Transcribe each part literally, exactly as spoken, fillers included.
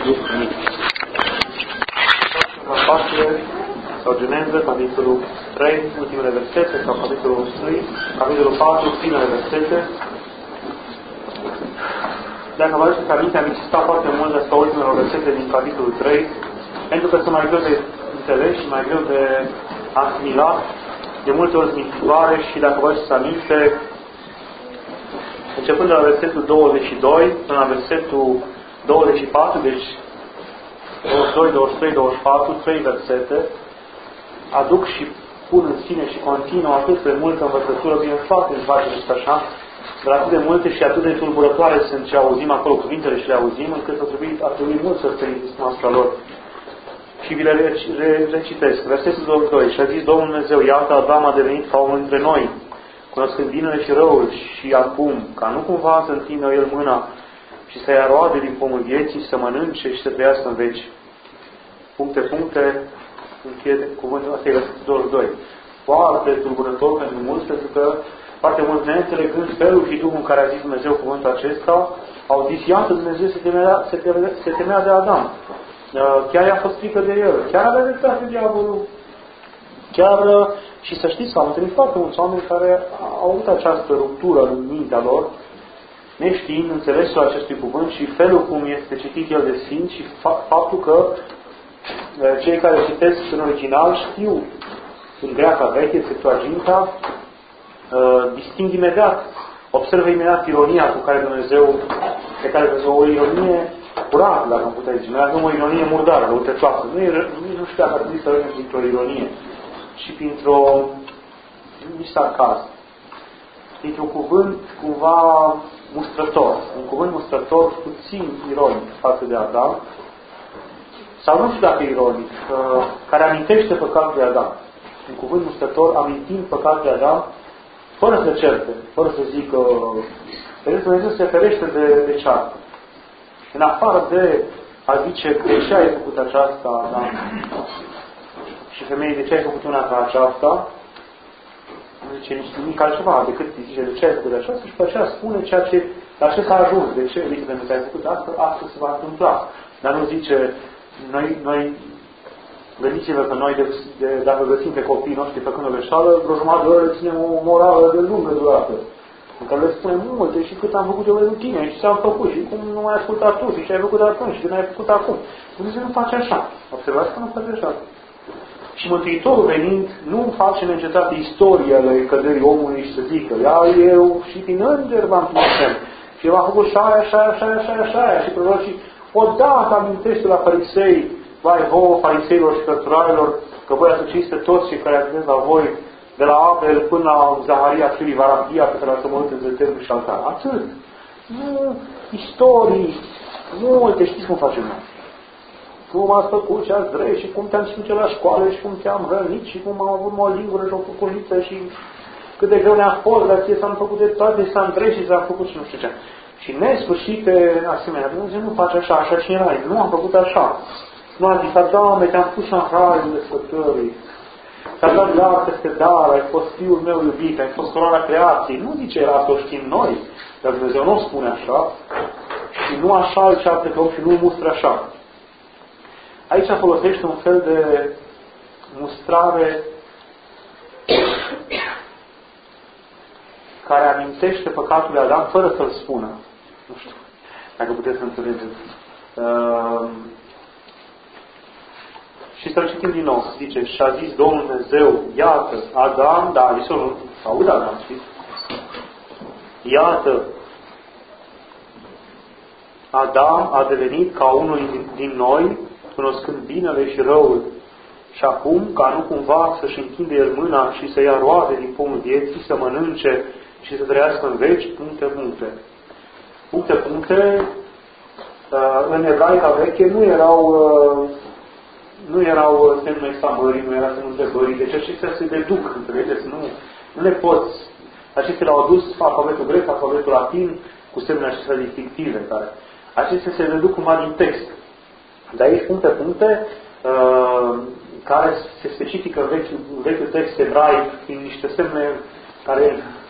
lucru mic. Paștile sau Geneză, capitolul trei, ultimele versete, sau capitolul trei, capitolul patru, primele versete. Dacă vă aduceți aminte, am insistat foarte mult asupra ultimelor versete din capitolul trei, pentru că sunt mai greu de înțeles și mai greu de asimilat, de multe ori mințitoare și dacă vă aduceți aminte, începând de la versetul douăzeci și doi până la versetul douăzeci și patru, deci douăzeci și doi, douăzeci și trei, douăzeci și patru, trei versete, aduc și pun în sine și continuă atât de multă învățătură, bine, foarte îmi place să așa, dar atât de multe și atât de tulburătoare sunt ce auzim acolo, cuvintele și le auzim, încât ar trebui, ar trebui mult să se insistăm asupra lor. Și vi le recitesc. Versetul douăzeci și doi. Și a zis Domnul Dumnezeu, iată, Adam a devenit ca unul dintre noi, cunoscând binele și răul, și acum, ca nu cumva să întindă el mâna și să ia roade din pomul vieții, să mănânce și să trăiască în veci. Puncte, puncte, încheie cuvântul, asta e versetul douăzeci și doi. Foarte tulburător pentru mulți, pentru că foarte mulți neînțelegând felul și Duhul în care a zis Dumnezeu cuvântul acesta, au zis, iată, Dumnezeu se temea, se temea, se temea de Adam. Chiar i-a fost frică de el. Chiar avea dreptate diavolul. Chiar, și să știți că au întâlnit foarte mulți oameni care au avut această ruptură în mintea lor, neștiind înțelesul acestui cuvânt și felul cum este citit el de Sfinți și faptul că cei care citesc în original știu în greaca veche, Septuaginta, disting imediat, observă imediat ironia cu care Dumnezeu, pe care Dumnezeu o ironie curată, dacă am putea zice. Noi avem o ironie murdară, răutăcioasă. Nu, nu știu dacă ar trebui să vedem printr-o ironie și printr-o nici sarcasm. Printr-un cuvânt cumva mustrător. Un cuvânt mustrător puțin ironic față de Adam. Sau nu știu dacă ironic, care amintește păcatul de Adam. Un cuvânt mustrător amintind păcatul de Adam, fără să certe, fără să zică, pentru că Dumnezeu se ferește de, de ceartă. În afară de a zice de ce ai făcut aceasta, da? Și femeii, de ce ai făcut una ca aceasta, nu zice nici nimic altceva decât zice de ce ai făcut aceasta și pe aceea spune ceea ce, la ce s-a ajuns, de ce, adică pentru că ai făcut asta, asta se va întâmpla. Dar nu zice, noi, noi gândiți-vă că noi, de, de, dacă găsim pe copiii noștri făcând o greșeală, vreo jumătate de oră le ținem o morală de lungă durată, în care le spunem multe și cât am făcut eu pentru tine și ce am făcut și cum nu ai ascultat tu și ce ai făcut atunci și ce n-ai făcut acum. Dumnezeu nu face așa. Observați că nu face așa. Și Mântuitorul venind nu face neîncetat istoria ale căderii omului și să zică, ia eu și din înger v-am trimis și eu am făcut și aia, și aia, și aia, și aia, și aia și prorocii odată amintește la farisei, vai vouă, fariseilor și cărturarilor, că voi ați ucis pe toți cei care ați la voi, de la Abel până la Zaharia fiului Varahia, pe care l-ați omorât între templu și altar. Atât. Nu istorii multe. Știți cum facem noi? Cum ați făcut și ați vrei și cum te-am ținut la școală și cum te-am rănit și cum am avut o lingură și o făcuniță și cât de greu ne-a fost, dar ție s-am făcut de toate, s-am trei și s-am făcut și nu știu ce. Și nesfârșite asemenea. Dumnezeu nu face așa, așa și erai. Nu am făcut așa. Nu a zis, Adame, te-am pus în raiul desfătării. Ți-a dat dar peste dar, ai fost Fiul meu iubit, ai fost coroana creației. Nu zice asta, o știm noi, dar Dumnezeu nu spune așa și nu așa îl ceartă pe om și nu mustră așa. Aici folosește un fel de mustrare care amintește păcatul lui Adam fără să-l spună. Nu știu dacă puteți să înțelegeți. Uh, Și să-l citim din nou. Zice, și a zis Domnul Dumnezeu, iată, Adam, da, a zis-o, nu, aud Adam, știți? Iată, Adam a devenit ca unul din, din noi, cunoscând binele și răul. Și acum, ca nu cumva să-și întinde el mâna și să ia roade din pomul vieții, să mănânce și să trăiască în veci, puncte, puncte. Puncte, puncte, în ebraica veche nu erau nu erau semnul exclamării, nu era semnul întrebării, deci acestea se deduc, înțelegeți? Nu, nu le poți. Acestea le-au adus alfabetul grec, alfabetul latin, cu semnele acestea distinctive, care acestea se deduc cumva din text. De aici puncte, puncte, uh, care se specifică în vechiul, vechiul text ebraic, prin niște semne care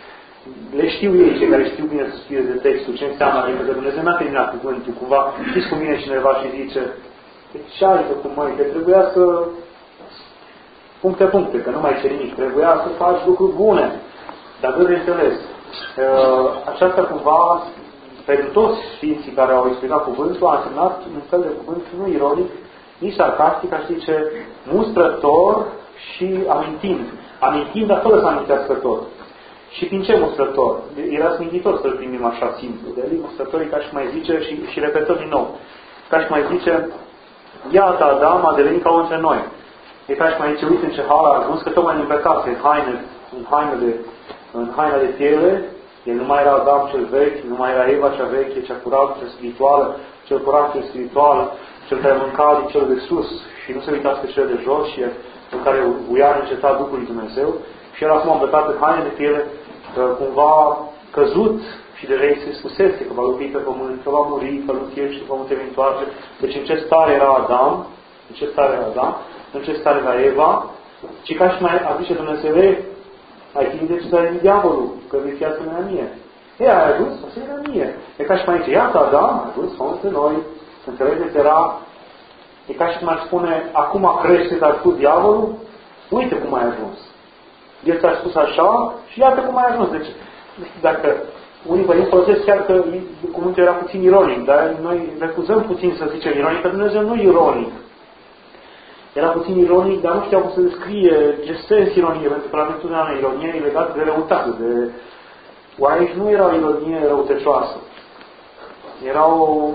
le știu ei, cei care știu bine să studieze textul, ce înseamnă adică că Dumnezeu n-a terminat cuvântul. Cumva știți cum vine cineva și zice, ce ai făcut, măi, că trebuia să puncte, puncte, că nu mai ce nimic. Trebuia să faci lucruri bune. Dar de înțeles. Aceasta cumva, pentru toți sfinții care au explicat cuvântul, a însemnat un fel de cuvânt nu ironic, nici sarcastic, aș zice, mustrător și amintind. Amintind, dar fără să amintească tot. Și prin ce mustrător? Era smintitor să-l primim așa simplu. De el mustrător e ca și mai zice, și, și repetăm din nou, ca și mai zice, iată Adam a devenit ca între noi. E ca și mai zice, uite în ce hal a ajuns, că tocmai în păcate, în haine, în haine de, în haina de piele, el nu mai era Adam cel vechi, nu mai era Eva cea veche, cea curată, cea spirituală, cel curat, cea spirituală, cel care mânca din cel de sus și nu se uita spre cel de jos și în care uia încetat Duhul lui Dumnezeu. Și el acum îmbrăcat în haine de piele, cumva căzut și de rei se spusese că va lovi pe pământ, că va muri, că lui și pământ se întoarce. Deci în ce stare era Adam, în ce stare era Adam, în ce stare era Eva, ci ca și mai a zice Dumnezeu, ai fi de ce s-a diavolul, că vei fi asemenea mie. E, ai ajuns asemenea mie. E ca și mai zice, iată Adam, a ajuns între noi, înțelegeți, era, e ca și cum ar spune, acum crește, dar tu diavolul, uite cum ai ajuns. El ți-a spus așa și iată cum ai ajuns. Deci, nu știu dacă unii părinți folosesc chiar că cuvântul era puțin ironic, dar noi refuzăm puțin să zicem ironic, că Dumnezeu nu e ironic. Era puțin ironic, dar nu știau cum să descrie ce sens ironie, pentru că la întotdeauna ironie e legată de răutate. De... Oare aici nu era o ironie răutăcioasă. Era o...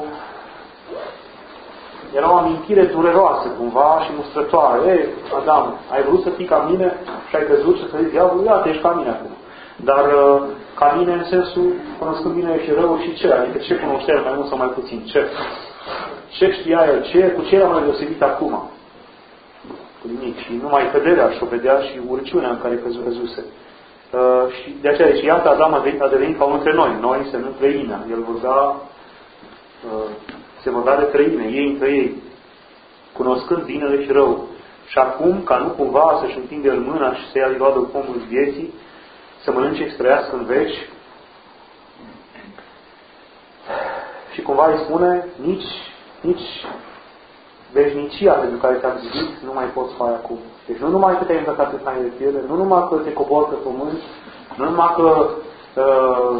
Era o amintire dureroasă, cumva, și mustrătoare. Ei, Adam, ai vrut să fii ca mine și ai căzut și să zici, diavolul, iată, ești ca mine acum. Dar ca mine în sensul, cunoscând bine și răul și ce? Adică ce cunoștea el mai mult sau mai puțin? Ce? Ce știa el? Ce? Cu ce era mai deosebit acum? Cu nimic. Și numai căderea și-o vedea și urciunea în care căzuse. Uh, și de aceea, deci, iată, Adam a devenit, a devenit ca unul dintre noi. Noi însemnând trăimea. El vorbea, uh, se vorbea de trăime, ei între ei, cunoscând binele și rău. Și acum, ca nu cumva să-și întinde el mâna și să ia livadă cu pomul vieții, să mănânce și să trăiască în veci. Și cumva îi spune, nici, nici veșnicia pentru care te-am zidit, nu mai poți face acum. Deci nu numai că te-ai îmbrăcat în haine de piele, nu numai că te cobori pe pământ, nu numai că uh,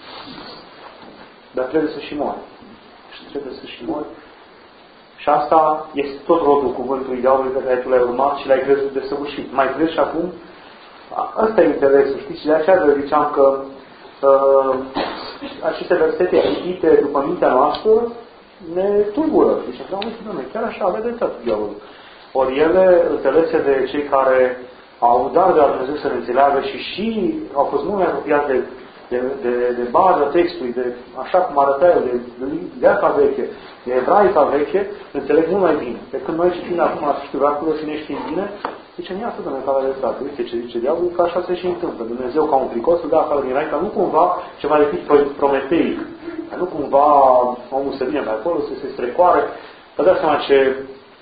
dar trebuie să și mori. Și trebuie să și mori. Și asta este tot rodul cuvântului diavolului pe care tu l-ai urmat și l-ai crezut de săvârșit. Mai crezi și acum? Asta e interesul, știți? Și de aceea vă ziceam că uh, aceste versete citite după mintea noastră ne tulbură. Deci, da, uite, doamne, chiar așa avea dreptate diavolul. Ori ele, înțelese de cei care au dat de la Dumnezeu să le înțeleagă și și au fost mult mai apropiați de, de, de, de baza textului, de așa cum arăta el, de, de viața veche, de ebraica veche, înțeleg mult mai bine. Pe când noi citim acum la sfârșitul veacului și ne știm bine, zicem, iată, Doamne, care de dreptate. Uite ce zice diavolul, că așa se și întâmplă. Dumnezeu ca un pricos îl dă afară din rai, ca nu cumva ceva de tip prometeic. Ca nu cumva omul să vină pe acolo, să se strecoare. Vă dați seama ce,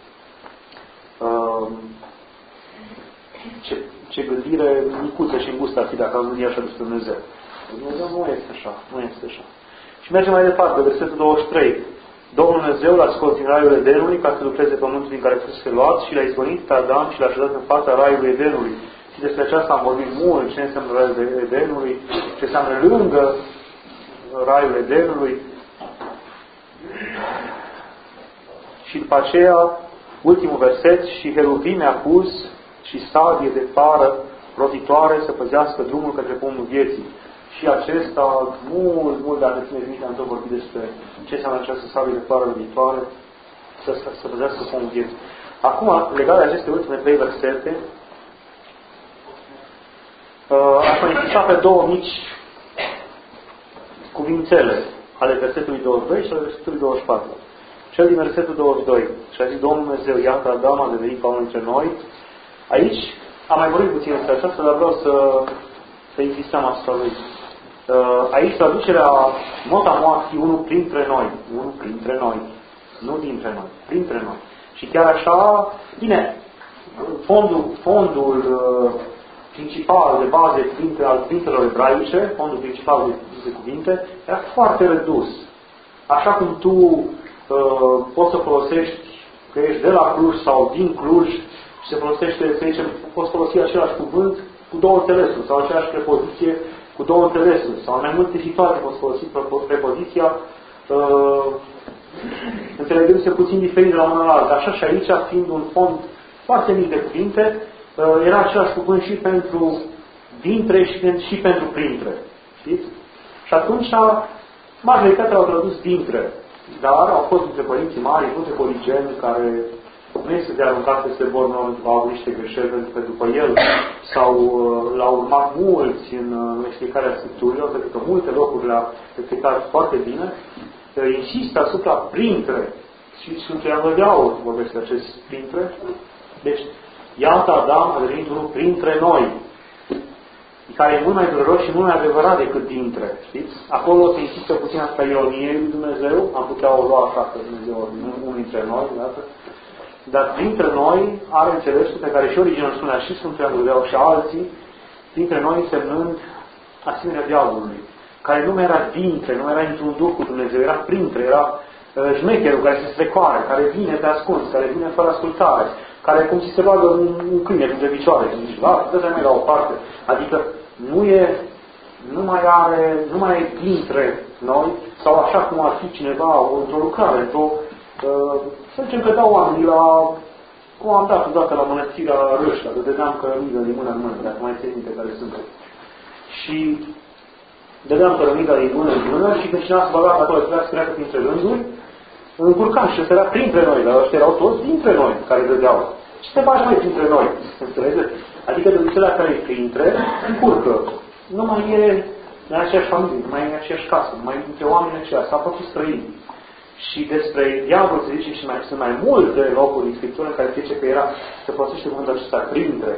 uh, ce, ce gândire micuță și îngustă ar fi dacă am gândit așa despre Dumnezeu. Dumnezeu nu este așa, nu este așa. Și mergem mai departe, versetul douăzeci și trei. Domnul Dumnezeu l-a scos din raiul Edenului ca să lucreze pământul din care fusese luat și l-a izgonit pe Adam și l-a așezat în fața raiului Edenului. Și despre aceasta am vorbit mult, ce înseamnă raiul Edenului, ce înseamnă lângă raiul Edenului. Și după aceea, ultimul verset, și heruvime a pus și sabie de pară rotitoare să păzească drumul către pomul vieții. Și acesta, mult, mult, dacă țineți minte, am tot vorbit despre ce înseamnă această sabie de pară rotitoare, să, să păzească pomul vieții. Acum, legat de aceste ultime trei versete, aș mai insista pe două mici cuvințele ale versetului douăzeci și doi și ale versetului douăzeci și patru. Cel din versetul douăzeci și doi. Și a zis Domnul Dumnezeu, iată Adam a devenit ca unul dintre noi. Aici am mai vorbit puțin despre aceasta, dar vreau să, să insistăm asupra lui. Aici traducerea mot-a-mot fi unul printre noi. Unul printre noi. Nu dintre noi. Printre noi. Și chiar așa, bine, fondul, fondul principal de bază cuvinte al cuvintelor ebraice, fondul principal de, de cuvinte, era foarte redus. Așa cum tu uh, poți să folosești că ești de la Cluj sau din Cluj și se folosește, să zicem, poți folosi același cuvânt cu două înțelesuri sau aceeași prepoziție cu două înțelesuri sau în mai multe situații poți folosi prepoziția uh, înțelegându-se puțin diferit de la una la alta. Așa și aici, fiind un fond foarte mic de cuvinte, uh, era același cuvânt și pentru dintre și, și pentru printre. Știți? Și atunci majoritatea au tradus dintre, dar au fost dintre părinții mari, dintre Origeni, care nu este de aruncat peste Bornol, au avut niște greșeli, pentru că după el s-au, l-au urmat mulți în explicarea Scripturilor, pentru că multe locuri le-a explicat foarte bine. Insistă asupra printre, și Sfântul Ioan de Aur vorbește acest printre. Deci, iată Adam a devenit unul printre noi, care e mult mai dureros și mult mai adevărat decât dintre. Știți? Acolo se insistă puțin asupra ironiei lui Dumnezeu, am putea o lua așa că Dumnezeu unul dintre noi, dată. Dar dintre noi are înțelesul pe care și Originul spunea și Sfântul Ioan Gură și alții, dintre noi semnând asemenea diavolului, care nu era dintre, nu era într-un duh cu Dumnezeu, era printre, era uh, șmecherul care se strecoare, care vine pe ascuns, care vine fără ascultare, care cum ți se roagă un, un câine dintre picioare, și zici, da, dă-te mai la o parte. Adică nu e, nu mai are, nu mai e dintre noi, sau așa cum ar fi cineva într-o lucrare, într-o uh, să zicem că dau oamenii la, cum am dat odată la mănăstirea Râșca, că dădeam cărămidă din mână în mână, dacă mai țin minte care sunt. Și dădeam cărămidă din mână în mână și când cineva se băga acolo, trebuia să treacă printre rânduri, încurcam și ăsta era printre noi, dar ăștia erau toți dintre noi care dădeau. Ce te faci mai printre noi? Înțelegeți? Adică de cele care e printre, încurcă. Nu mai e în aceeași familie, nu mai e în aceeași casă, nu mai e dintre oameni aceia, s-a făcut străini. Și despre diavol se zice și mai, sunt mai multe locuri în Scriptură în care se zice că era, se folosește cuvântul acesta printre.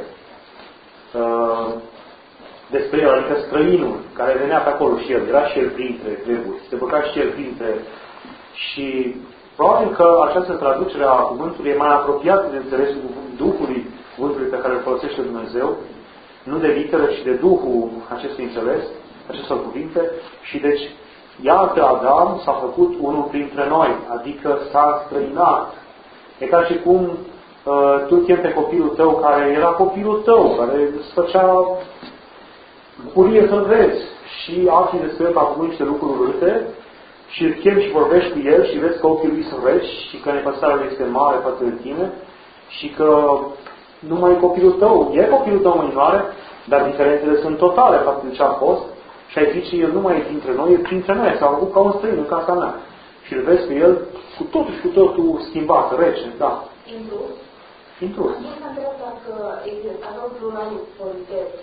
Uh, despre el, adică străinul care venea pe acolo și el, era și el printre treburi, se băga și el printre. Și probabil că această traducere a cuvântului e mai apropiată de înțelesul Duhului cuvântului pe care îl folosește Dumnezeu, nu de literă, ci de Duhul acestui înțeles, acestor cuvinte, și deci iată Adam s-a făcut unul printre noi, adică s-a străinat. E ca și cum uh, tu chem pe copilul tău care era copilul tău, care îți făcea bucurie să-l vezi și afli despre el că a făcut niște lucruri urâte și îl chem și vorbești cu el și vezi că ochii lui sunt reci și că nepăsarea lui este mare față de tine și că nu mai e copilul tău. E copilul tău în minoare, dar diferențele sunt totale față de ce a fost. Și ai zice, el nu mai e dintre noi, e printre noi, s-a făcut ca un străin în casa mea. Și îl vezi pe el cu totul și cu totul schimbat, rece, da. Intrus? Intrus. Nu s-a întrebat dacă aveau pluralul politețe.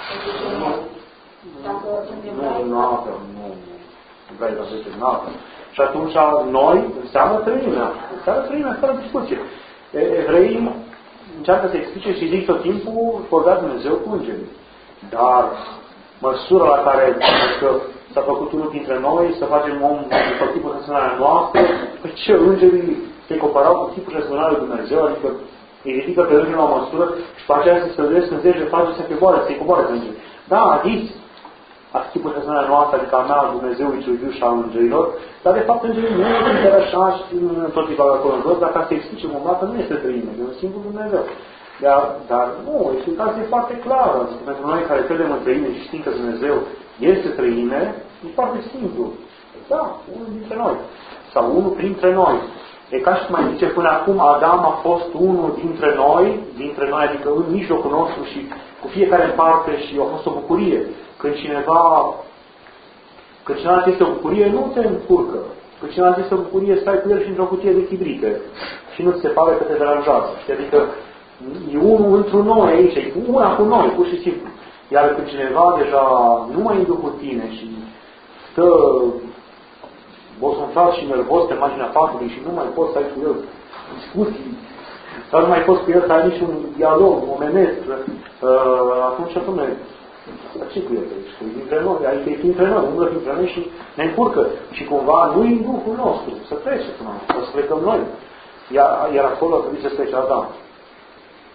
Dacă nu, nu avem, nu. Vrei să zice, nu avem. Și atunci noi înseamnă trăimea. Înseamnă trăimea, fără discuție. Evreii încearcă să explice și zic tot timpul, vorbea Dumnezeu cu îngerii. Dar măsura la care că s-a făcut unul dintre noi, să facem om după tipul răspunarea noastră, păi ce, îngerii se comparau cu tipul răspunarea lui Dumnezeu, adică îi ridică pe îngeri la o măsură și pe aceea se stădesc în zece de face să se coboare, să-i coboare pe îngeri. Da, a zis, a tipul răspunarea noastră, adică a mea, Dumnezeului cel viu și al îngerilor, dar de fapt îngerii nu sunt chiar așa și tot timpul acolo în jos, dar ca să explice omul că nu este trăime, e un singur Dumnezeu. Dar, dar nu, explicația e foarte clară. Adică pentru noi care credem în trăime și știm că Dumnezeu este trăime, e foarte simplu. Da, unul dintre noi. Sau unul printre noi. E ca și cum mai zice, până acum Adam a fost unul dintre noi, dintre noi, adică în mijlocul nostru și cu fiecare în parte și a fost o bucurie. Când cineva, când cineva este o bucurie, nu te încurcă. Când cineva este o bucurie, stai cu el și într-o cutie de chibrite. Și nu ți se pare că te deranjează. Adică e unul într-un noi aici, e una cu noi, pur și simplu. Iar când cineva deja nu mai e cu tine și stă bosonțat și nervos pe marginea patului și nu mai poți să ai cu el discuții, sau nu mai poți cu el să ai niciun dialog omenesc, atunci atunci dar ce cu el aici? Că e dintre noi, adică e dintre noi, umblă dintre noi și ne încurcă. Și cumva nu e în Duhul nostru, să trece până să plecăm noi. Iar, iar acolo trebuie să plece Adam.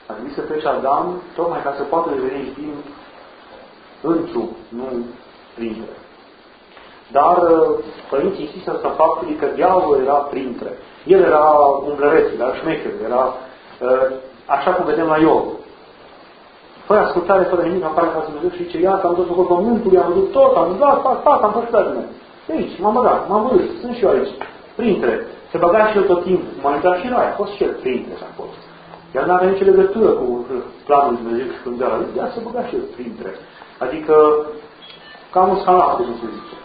A trebuit să plece Adam tocmai ca să poată deveni divin într-un, nu printre. Dar părinții insistă asupra faptului că diavolul era printre. El era umblăreț, era șmecher, era așa cum vedem la Iov. Fără ascultare, fără nimic, apare ca Dumnezeu și zice, iată, am dus acolo pământul, am văzut tot, am dat, fac, fac, am fost la tine. De aici, m-am băgat, m-am văzut, sunt și eu aici, printre. Se băga și el tot timpul, m-a intrat și noi, a fost și el printre și a fost. El n-avea nicio legătură cu planul Dumnezeu și cu Dumnezeu lui, de-aia se băga și el printre. Adică, cam un salat, cum se zice.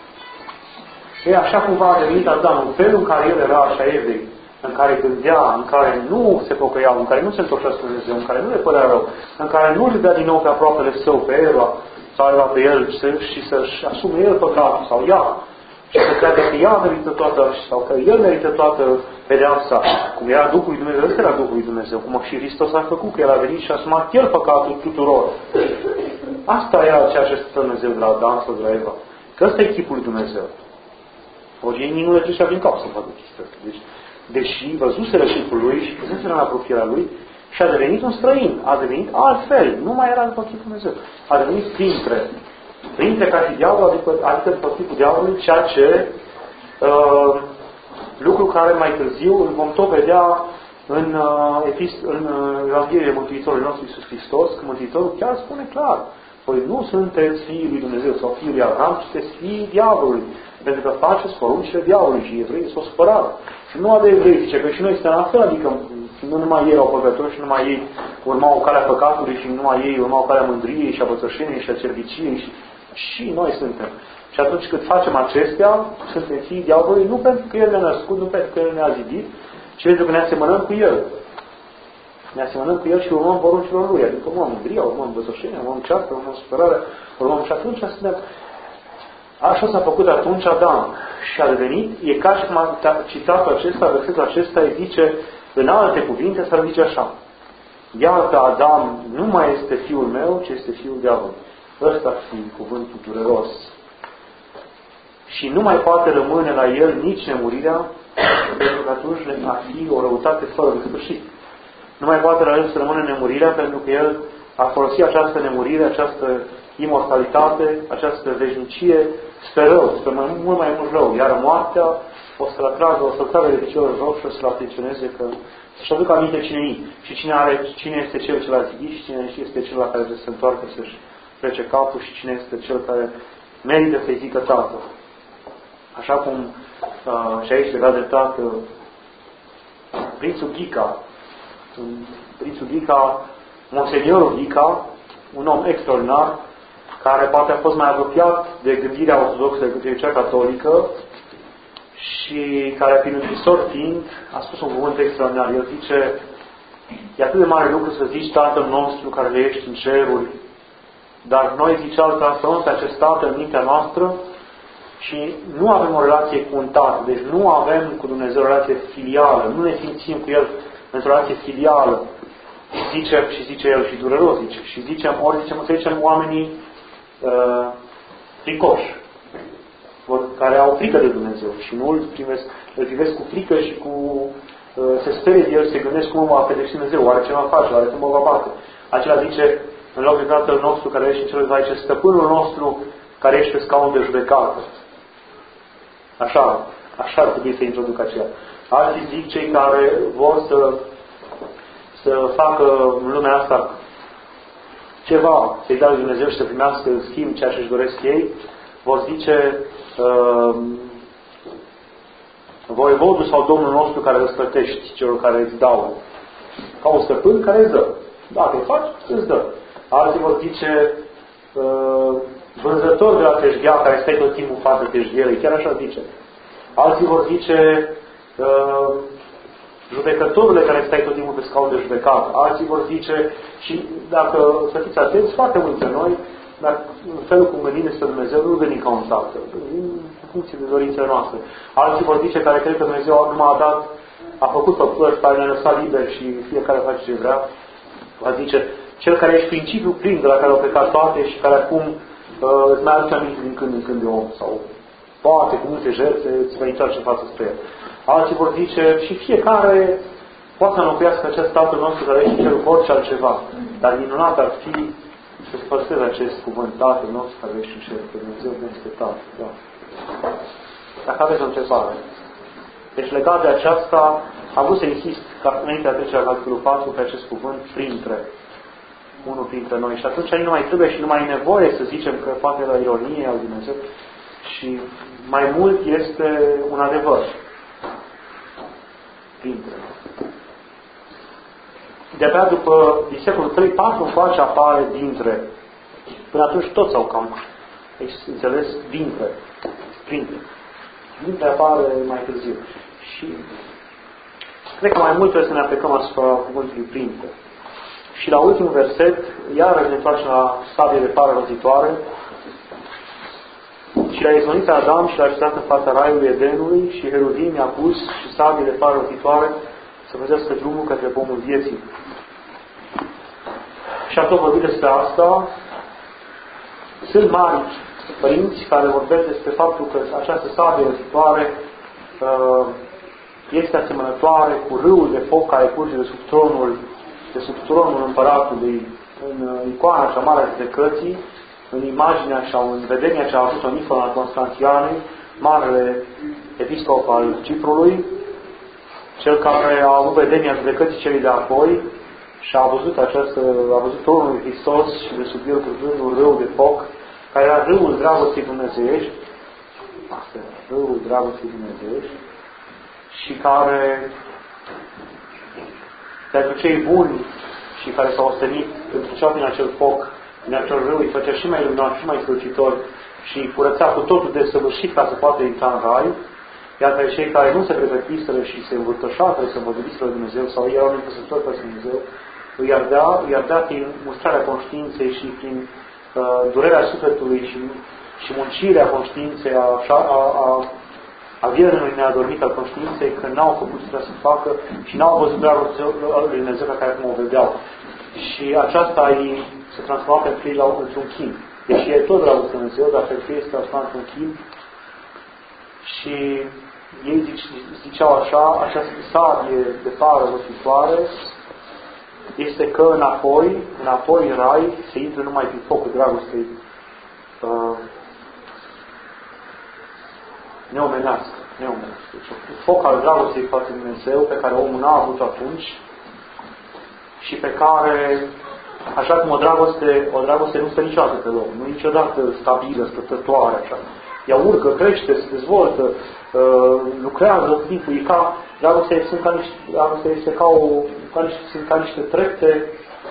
E așa cumva a devenit Adam, în felul în care el era așa evrei, în care gândea, în care nu se pocăiau, în care nu se întorcea spre Dumnezeu, în care nu le părea rău, în care nu îl dea din nou pe aproapele său, pe Eva, sau Eva pe el și să-și asume el păcatul, sau ea, și să creadă că ea merită toată, sau că el merită toată pedeapsa, cum era Duhul lui Dumnezeu, ăsta era Duhul lui Dumnezeu, cum și Hristos a făcut, că el a venit și a asumat el păcatul tuturor. Asta era ceea ce spune Dumnezeu de la Adam sau de la Eva. Că ăsta e chipul lui Dumnezeu. Ori ei nu le trecea prin cap să facă chestia asta. Deci, deși văzuseră chipul lui și văzuseră în apropierea lui și a devenit un străin, a devenit altfel, nu mai era după chipul Dumnezeu. A devenit printre, printre ca și diavolul, adică, adică după chipul diavolului, ceea ce uh, lucru care mai târziu îl vom tot vedea în, uh, în uh, Evanghelia Mântuitorului nostru Iisus Hristos, că Mântuitorul chiar spune clar, păi nu sunteți fiii lui Dumnezeu sau fiii lui Avram, ci sunteți fiii diavolului. Pentru că faceți poruncile diavolului și evreii s-o spărat. Și nu de evrei, zice că și noi suntem la fel, adică nu numai ei erau păcători și numai ei urmau calea păcatului și numai ei urmau calea mândriei și a bățășeniei și a serviciei și, și noi suntem. Și atunci când facem acestea, suntem fiii diavolului, nu pentru că El ne-a născut, nu pentru că El ne-a zidit, ci pentru că ne asemănăm cu El. Ne asemănăm cu El și urmăm poruncilor Lui. Adică urmăm mândria, urmăm bățășenia, urmăm ceartă, urmăm supărarea, urmăm și atunci suntem. Așa s-a făcut atunci Adam și a devenit, e ca și cum a citatul acesta, versetul acesta îi zice, în alte cuvinte, s-ar zice așa. Iată, Adam nu mai este fiul meu, ci este fiul diavolului. Ăsta ar fi cuvântul dureros. Și nu mai poate rămâne la el nici nemurirea, pentru că atunci ar fi o răutate fără de sfârșit. Nu mai poate la el să rămână nemurirea, pentru că el a folosit această nemurire, această imortalitate, această veșnicie spre rău, spre mai, mult mai mult rău. Iar moartea o să-l atragă, o să-l tragă de piciorul jos și o să-l atenționeze că să-și aducă aminte cine e și cine, are, cine este cel ce l-a zidit și cine este cel la care trebuie să se întoarcă să-și plece capul și cine este cel care merită să-i zică Tatăl. Așa cum uh, și aici legat de Tatăl, prințul Ghica, prințul Ghica, Monseniorul Ghica, un om extraordinar, care poate a fost mai apropiat de gândirea ortodoxă decât cea catolică și care, prin închisori fiind, a spus un cuvânt extraordinar. El zice, e atât de mare lucru să zici Tatăl nostru care le ești în ceruri, dar noi, zice altă, transformăm pe acest Tatăl în mintea noastră și nu avem o relație cu un Tatăl. Deci nu avem cu Dumnezeu o relație filială, nu ne simțim cu El într-o relație filială. Zice, și zice el, și dureros zice, și zicem, ori zicem, să zicem oamenii uh, fricoși, care au frică de Dumnezeu și nu îl privesc, îl privesc cu frică și cu uh, se sperie de el, se gândesc cum mă va pedepsi Dumnezeu, oare ce mă face, oare cum mă va bate. Acela zice, în loc de Tatăl nostru care ești în cerul, zice, Stăpânul nostru care ești pe scaun de judecată. Așa, așa ar trebui să introduc aceea. Alții zic cei care vor să să facă în lumea asta ceva, să-i dea lui Dumnezeu și să primească în schimb ceea ce își doresc ei, vor zice uh, voievodul sau Domnul nostru care răsplătești celor care îți dau. Ca un stăpân care îți dă. Dacă îi faci, îți dă. Alții vor zice uh, vânzător de la teșghea care stai tot timpul în față teșghelei. Chiar așa zice. Alții vor zice uh, judecătorule care stai tot timpul pe scaun de judecată. Alții vor zice, și dacă să fiți atenți, foarte mulți de noi, dar în felul cum gândim despre Dumnezeu, nu gândim ca un tată, gândim în funcție de dorințele noastre. Alții vor zice, care cred că Dumnezeu nu m-a dat, a făcut pe părți, care ne-a lăsat liber și fiecare face ce vrea, va zice, cel care ești principiul plin de la care au plecat toate și care acum uh, îți mai aduce aminte din când în când de om, sau poate cu multe jertfe îți vei întoarce în față spre el. Alții vor zice, și fiecare poate să înlocuiască acest Tatăl nostru care ești în cerul cu orice altceva. Dar minunat ar fi să-ți păstrezi acest cuvânt, Tatăl nostru care ești în cerul, că Dumnezeu nu este Tatăl. Da. Dacă aveți o întrebare. Deci legat de aceasta, am vrut să insist, ca înainte de a trece la capitolul patru, pe acest cuvânt, printre. Unul printre noi. Și atunci nu mai trebuie și nu mai e nevoie să zicem că poate la ironie al Dumnezeu. Și mai mult este un adevăr. Printre. De-abia după din secolul trei patru încoace apare dintre. Până atunci toți au cam înțeles dintre. Printre. Dintre apare mai târziu. Și cred că mai mult trebuie să ne aplicăm asupra cuvântului printre. Și la ultimul verset, iarăși ne întoarcem la sabie de pară rozitoare. Și l-a izgonit Adam și l-a așezat în fața raiului Edenului și Herudim i-a pus și sabie de pară rozitoare să văzească drumul către pomul vieții. Și am tot vorbit despre asta. Sunt mari părinți care vorbesc despre faptul că această sabie rozitoare uh, este asemănătoare cu râul de foc care curge de sub tronul de sub tronul împăratului, în icoana cea mare a judecății, în imaginea sau în vedenia ce a avut-o Nicola Constanțianului, marele episcop al Ciprului, cel care a avut vedenia judecății celui de apoi și a văzut această, a văzut tronul lui Hristos și de sub el curgând un râu de foc, care era râul dragostei dumnezeiești, asta era râul dragostei dumnezeiești, și care pentru cei buni și care s-au ostenit pentru cea din acel foc, din acel râu, îi făcea și mai luminat și mai strălucitor și îi curățea cu totul desăvârșit ca să poată intra în rai, iar pe cei care nu se pregătiseră și se învârtășaseră să împotriviseră lui Dumnezeu sau erau nepăsători pe Dumnezeu, îi ardea, îi ardea prin mustrarea conștiinței și prin uh, durerea sufletului și, și muncirea conștiinței a, a, a a vierului neadormit al conștiinței, că n-au făcut ce să facă și n-au văzut dragostea lui Dumnezeu pe care acum o vedeau. Și aceasta îi se transformă pentru ei într-un chin. Deși e tot dragostea lui Dumnezeu, dar pentru ei se transformă într-un chin. Și ei zice, ziceau așa, această sabie de pară rostitoare este că înapoi, înapoi în rai, se intră numai prin focul dragostei uh, neomenească, neomenească. Deci, foc al dragostei față de Dumnezeu, pe care omul n-a avut atunci și pe care, așa cum o dragoste, o dragoste nu stă niciodată pe loc, nu niciodată stabilă, stătătoare, așa. Ea urcă, crește, se dezvoltă, uh, lucrează tot timpul, e ca, dragostea este ca niște, dragostea este ca, o, ca, niște, sunt ca niște trepte,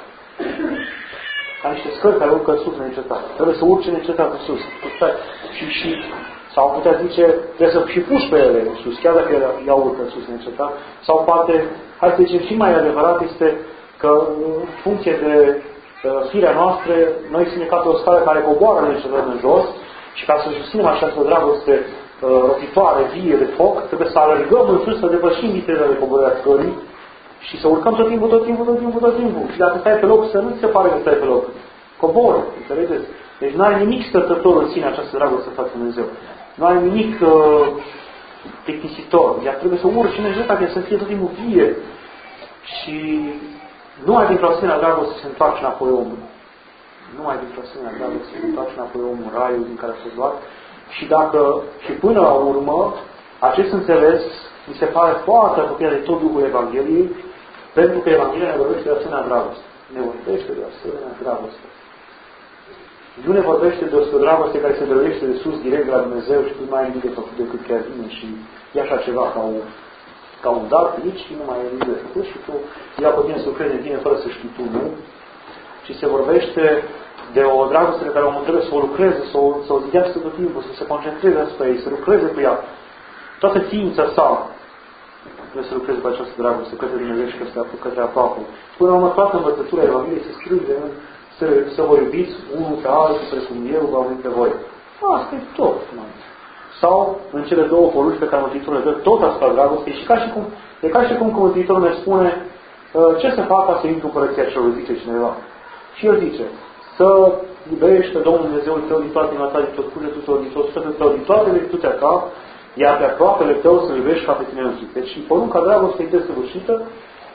ca niște scări care urcă sus neîncetat. Trebuie să urce neîncetat în sus. Și, și sau putea zice, trebuie să și puși pe ele în sus, chiar dacă ea urcă în sus neîncetat. Sau poate, hai să zicem, și mai adevărat este că în funcție de uh, firea noastră, noi suntem ca pe o scară care coboară neîncetat în jos și ca să susținem această dragoste uh, rotitoare, vie de foc, trebuie să alergăm în sus, să depășim viteza de coborârea scării și să urcăm tot timpul, tot timpul, tot timpul, tot timpul. Și dacă stai pe loc, să nu ți se pare că stai pe loc. Coboră, înțelegeți? Deci nu are nimic stătător în sine această dragoste față de Dumnezeu. Nu are nimic uh, plictisitor. Ea trebuie să urci în Dumnezeu, să fie tot timpul vie. Și numai dintr-o asemenea dragoste se întoarce înapoi omul. Numai dintr-o asemenea dragoste se întoarce înapoi omul în raiul din care a fost luat. Și dacă, și până la urmă, acest înțeles mi se pare foarte apropiat de tot Duhul Evangheliei, pentru că Evanghelia ne vorbește de asemenea dragoste. Ne vorbește de asemenea dragoste. Nu ne vorbește de o dragoste care se dăruiește de sus, direct de la Dumnezeu și tu nu ai nimic de făcut decât chiar vine și e așa ceva ca un, ca un dar nici și nu mai ai nimic de făcut și tu ia pe tine să crezi în tine fără să știi tu, nu? Și se vorbește de o dragoste pe care omul trebuie să o lucreze, să o, să o zidească tot timpul, să se concentreze asupra ei, să lucreze cu ea. Toată ființa sa trebuie să lucreze pe această dragoste către Dumnezeu și către aproape. Până la urmă, toată învățătura Evangheliei se strânge în Să, să vă iubiți unul pe altul, precum eu v-am iubit pe voi. Asta e tot. Man. Sau, în cele două porunci pe care Mântuitorul le dă, tot asupra dragostei, și ca și cum, e ca și cum că Mântuitorul ne spune ce să fac ca să intru în Împărăția Cerului, zice cineva. Și el zice, să iubești pe Domnul Dumnezeul tău din toată inima ta, din tot cugetul tău, din tot sufletul tău, din toate virtutea ta, iar pe aproapele tău să iubești ca pe tine însuți. Deci, porunca dragostei desăvârșită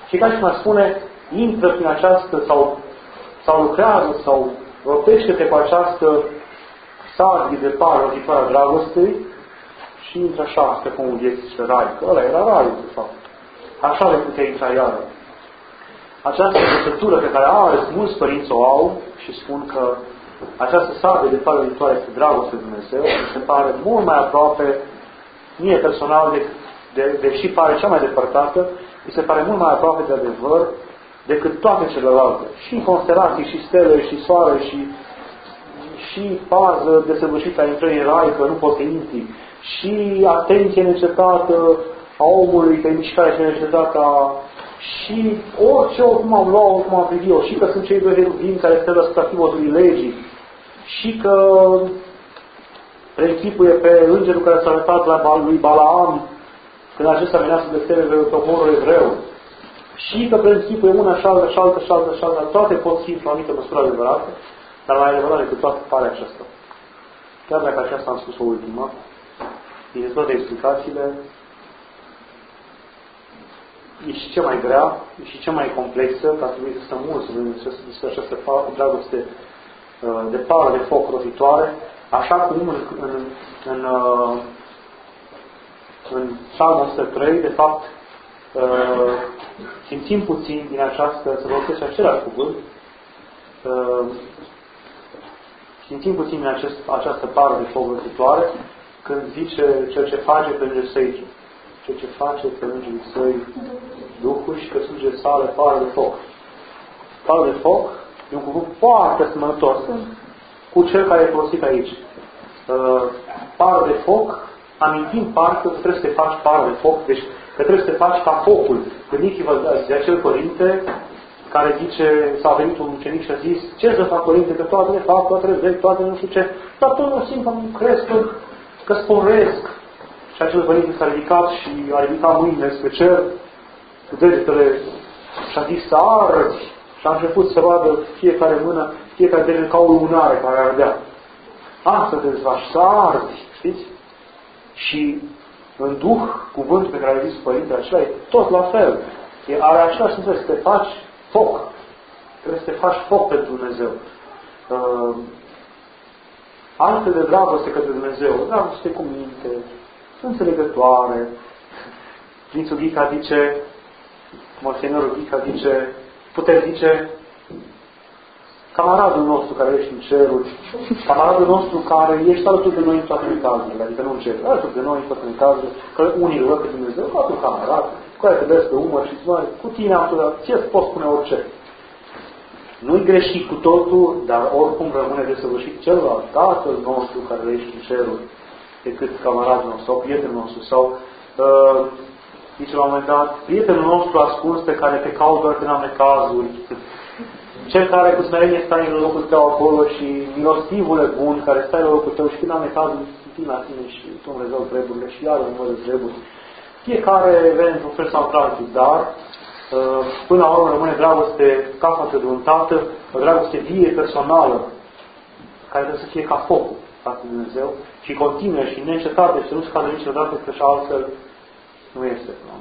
Și ca și cum spune, intră prin această, sau, sau lucrează, sau rotește-te cu această sabie de par rozitoare a dragostei și intră așa spre cum vieții spre rai. Că ăla era raiul, de fapt. Așa le putea intra iară. Această învățătură pe care are, mulți părinți o au și spun că această sabie de par rozitoare este dragoste de Dumnezeu, mi se pare mult mai aproape, mie personal, de, de, deși pare cea mai depărtată, mi se pare mult mai aproape de adevăr decât toate celelalte. Și constelații, și stele, și soare, și, și fază desăvârșită a intrării în rai, că nu poți să intri, și atenție necetată a omului pe mișcare și necetată a... și orice oricum am luat, oricum am privit-o, și că sunt cei doi heruvimi care stă deasupra pivotului legii, și că preînchipuie pe îngerul care s-a arătat la lui Balaam când acesta venea să destere pe poporul evreu, și că preînchipuie una și altă și altă și altă și altă, toate pot fi într-o anumită măsură adevărată, dar mai adevărat decât toate pare aceasta. Chiar dacă aceasta am spus-o ultima, din toate explicațiile, e și cea mai grea, e și cea mai complexă, că ar trebui să stăm mult să vedem despre această dragoste de pară de foc rozitoare, așa cum în, în, în, în Psalmul o sută trei, de fapt, simțim puțin din această, să folosesc același cuvânt, simțim puțin din acest, această pară de foc rozitoare, când zice cel ce face pe îngerii săi, cel ce face pe îngerii săi Duhul și că sângele sale pară de foc. Pară de foc e un cuvânt foarte asemănător cu cel care e folosit aici. Pară de foc, amintim parcă că trebuie să te faci pară de foc, deci că trebuie să te faci ca focul. Gândiți-vă de acel părinte care zice, s-a venit un ucenic și a zis, ce să fac, părinte, că toate le fac, toate le vezi, toate nu știu ce, dar tot nu simt că îmi cresc, că, că sporesc. Și acel părinte s-a ridicat și a ridicat mâinile spre cer, cu degetele, și a zis să arzi. Și a început să vadă fiecare mână, fiecare deget ca o lumânare care ardea. Asta te faci, să arzi, știți? Și în Duh, cuvântul pe care a zis părintele acela, e tot la fel. E, are același sens, să te faci foc. Trebuie să te faci foc pentru Dumnezeu. Uh, altfel de dragoste către Dumnezeu, dragoste cu minte, înțelegătoare. Prințul Ghica zice, Moștenitorul Ghica zice, putem zice, camaradul nostru care ești în ceruri, camaradul nostru care ești alături de noi în toate necazurile, adică nu în ceruri, alături de noi în toate necazurile, că unii îl văd pe Dumnezeu, ca un camarad, cu care te vezi pe umăr și zici, cu tine am tot, ție îți poți spune orice. Nu-i greșit cu totul, dar oricum rămâne desăvârșit celălalt, Tatăl nostru care ești în ceruri, decât camaradul nostru sau prietenul nostru sau uh, zice la un moment dat, prietenul nostru ascuns pe care te caut doar când am necazuri, cel care cu smerenie stai în locul tău acolo și milostivule bun care stai în locul tău și când am necazuri, vin la tine și tu îmi rezolvi treburile și iar îmi mă treburi. Fiecare vede într-un fel sau într-altul, dar până la urmă rămâne dragoste ca față de un tată, o dragoste vie, personală, care trebuie să fie ca focul față de Dumnezeu și continuă și neîncetate și să nu scadă niciodată, că și altfel nu este. Nu?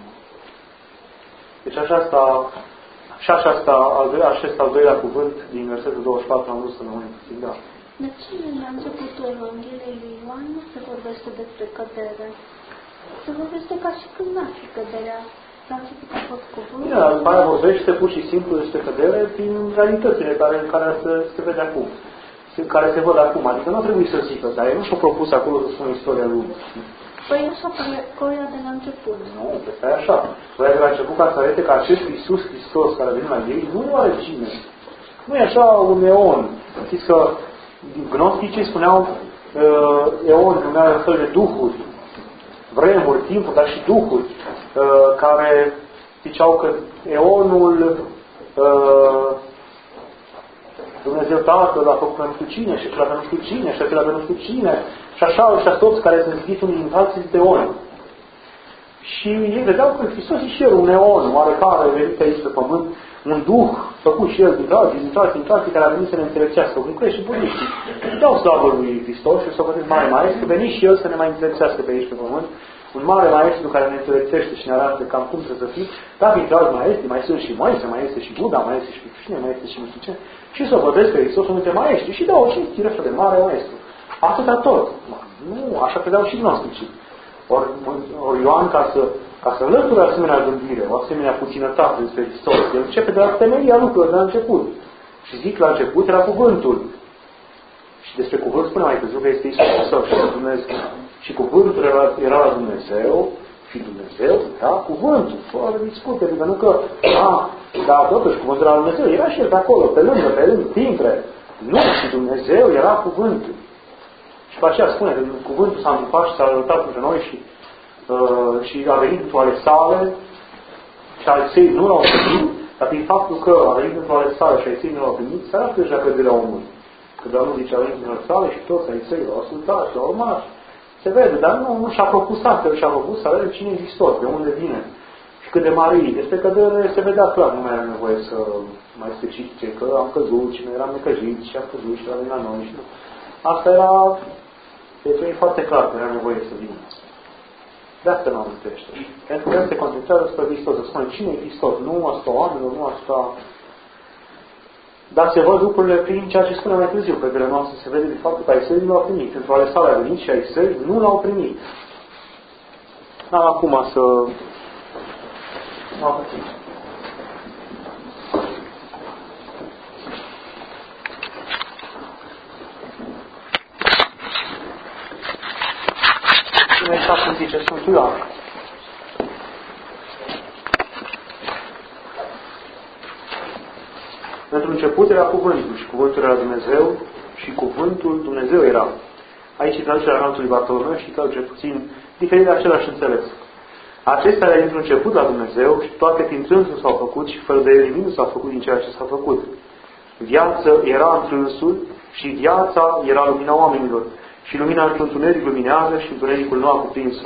Deci aceasta, și aceasta, al doilea, acest al doilea cuvânt din versetul douăzeci și patru am vrut să rămâne puțin, da. De ce la începutul Evangheliei lui Ioan nu se vorbește despre cădere? Se vorbește ca și când n-ar fi căderea. La început a fost cuvânt. Da, după aia vorbește pur și simplu despre cădere prin realitățile care, care se, se vede acum. Care se văd acum. Adică nu trebuie să zică, dar el nu și-a propus acolo să spună istoria lui. Păi așa, coia de la început. Nu, pe așa. Coia de la început ca să arate că acest Iisus Hristos care a venit la ei nu e oarecine. Nu e așa un eon. Știți că gnosticii spuneau uh, eon, numeau un fel de duhuri. Vremuri, timpul, dar și duhuri uh, care ziceau că eonul uh, Dumnezeu Tatăl a făcut pe nu știu cine și acela pe nu știu cine și acela pe nu știu cine și așa și toți care se zis unii din alții de eoni. Și ei vedeau că Hristos e și el un eon oarecare venit aici pe pământ, un duh făcut și el din alții, din alții, din alții care a venit să ne înțelepțească. Cum crezi și budiștii. Dau slavă lui Hristos și să o vedeți mai mai, să veni și el să ne mai înțelepțească pe aici pe pământ. un mare maestru care ne înțelepțește și ne arată cam cum trebuie să fim, dacă intră alți maestri, mai sunt și Moise, mai este și Buddha, mai este și cine, mai este și nu știu ce, și să vădesc că Hristos sunt dintre maestri și dau o cinstire așa de mare maestru. Atâta tot. Nu, așa credeau și gnosticii. Ori or Ioan, ca să, ca să înlăture asemenea gândire, o asemenea puținătate despre Hristos, el începe de la temelia lucrurilor de la început. Și zic, la început era cuvântul. Și despre cuvânt spune mai târziu că este Iisus Hristos și Dumnezeu. Și cuvântul era, era la Dumnezeu și Dumnezeu era cuvântul. Fără discute, pentru că nu că, a, dar totuși cuvântul era la Dumnezeu. Era și el pe acolo, pe lângă, pe lângă, dintre. Nu, și Dumnezeu era cuvântul. Și pe aceea spune că cuvântul s-a întâmplat și s-a arătat între noi și, uh, și a venit într-o ale sale și ale săi nu l-au primit, dar prin faptul că a venit într-o ale sale și ale săi nu l-au primit, s-a arătat deja căderea omului. Că Domnul zice, a venit într-o ale sale și toți ale săi l-au ascultat și l-au urmat. Se vede, dar nu, nu și-a propus astfel, și-a propus să vedem cine e Hristos, de unde vine și cât de mare e. Despre cădere se vedea clar, nu mai era nevoie să mai specifice că am căzut și noi eram necăjiți și am căzut și a venit la noi și nu. Asta era, deci e foarte clar că era nevoie să vină. De asta nu amintește. Pentru că el se concentrează spre Hristos, să spune cine e Hristos, nu asta oamenilor, nu asta. Dar se văd lucrurile prin ceea ce spune mai târziu, pe vremea noastră se vede de faptul că ai săi nu l-au primit. Într-o ale sale a venit și ai săi nu l-au primit. N-am acum să... M-am pățit. Cine așa cum zice Sfântul Ioan. Pentru început era cuvântul și cuvântul era Dumnezeu și cuvântul Dumnezeu era. Aici e traducerea Anului Bartolomeu și traduce puțin diferit de același înțeles. Acestea era dintr-un început la Dumnezeu și toate prin trânsul s-au făcut și fără de el nu s-a făcut din ceea ce s-a făcut. Viață era în trânsul și viața era lumina oamenilor. Și lumina într-un întuneric luminează și întunericul nu a cuprins-o.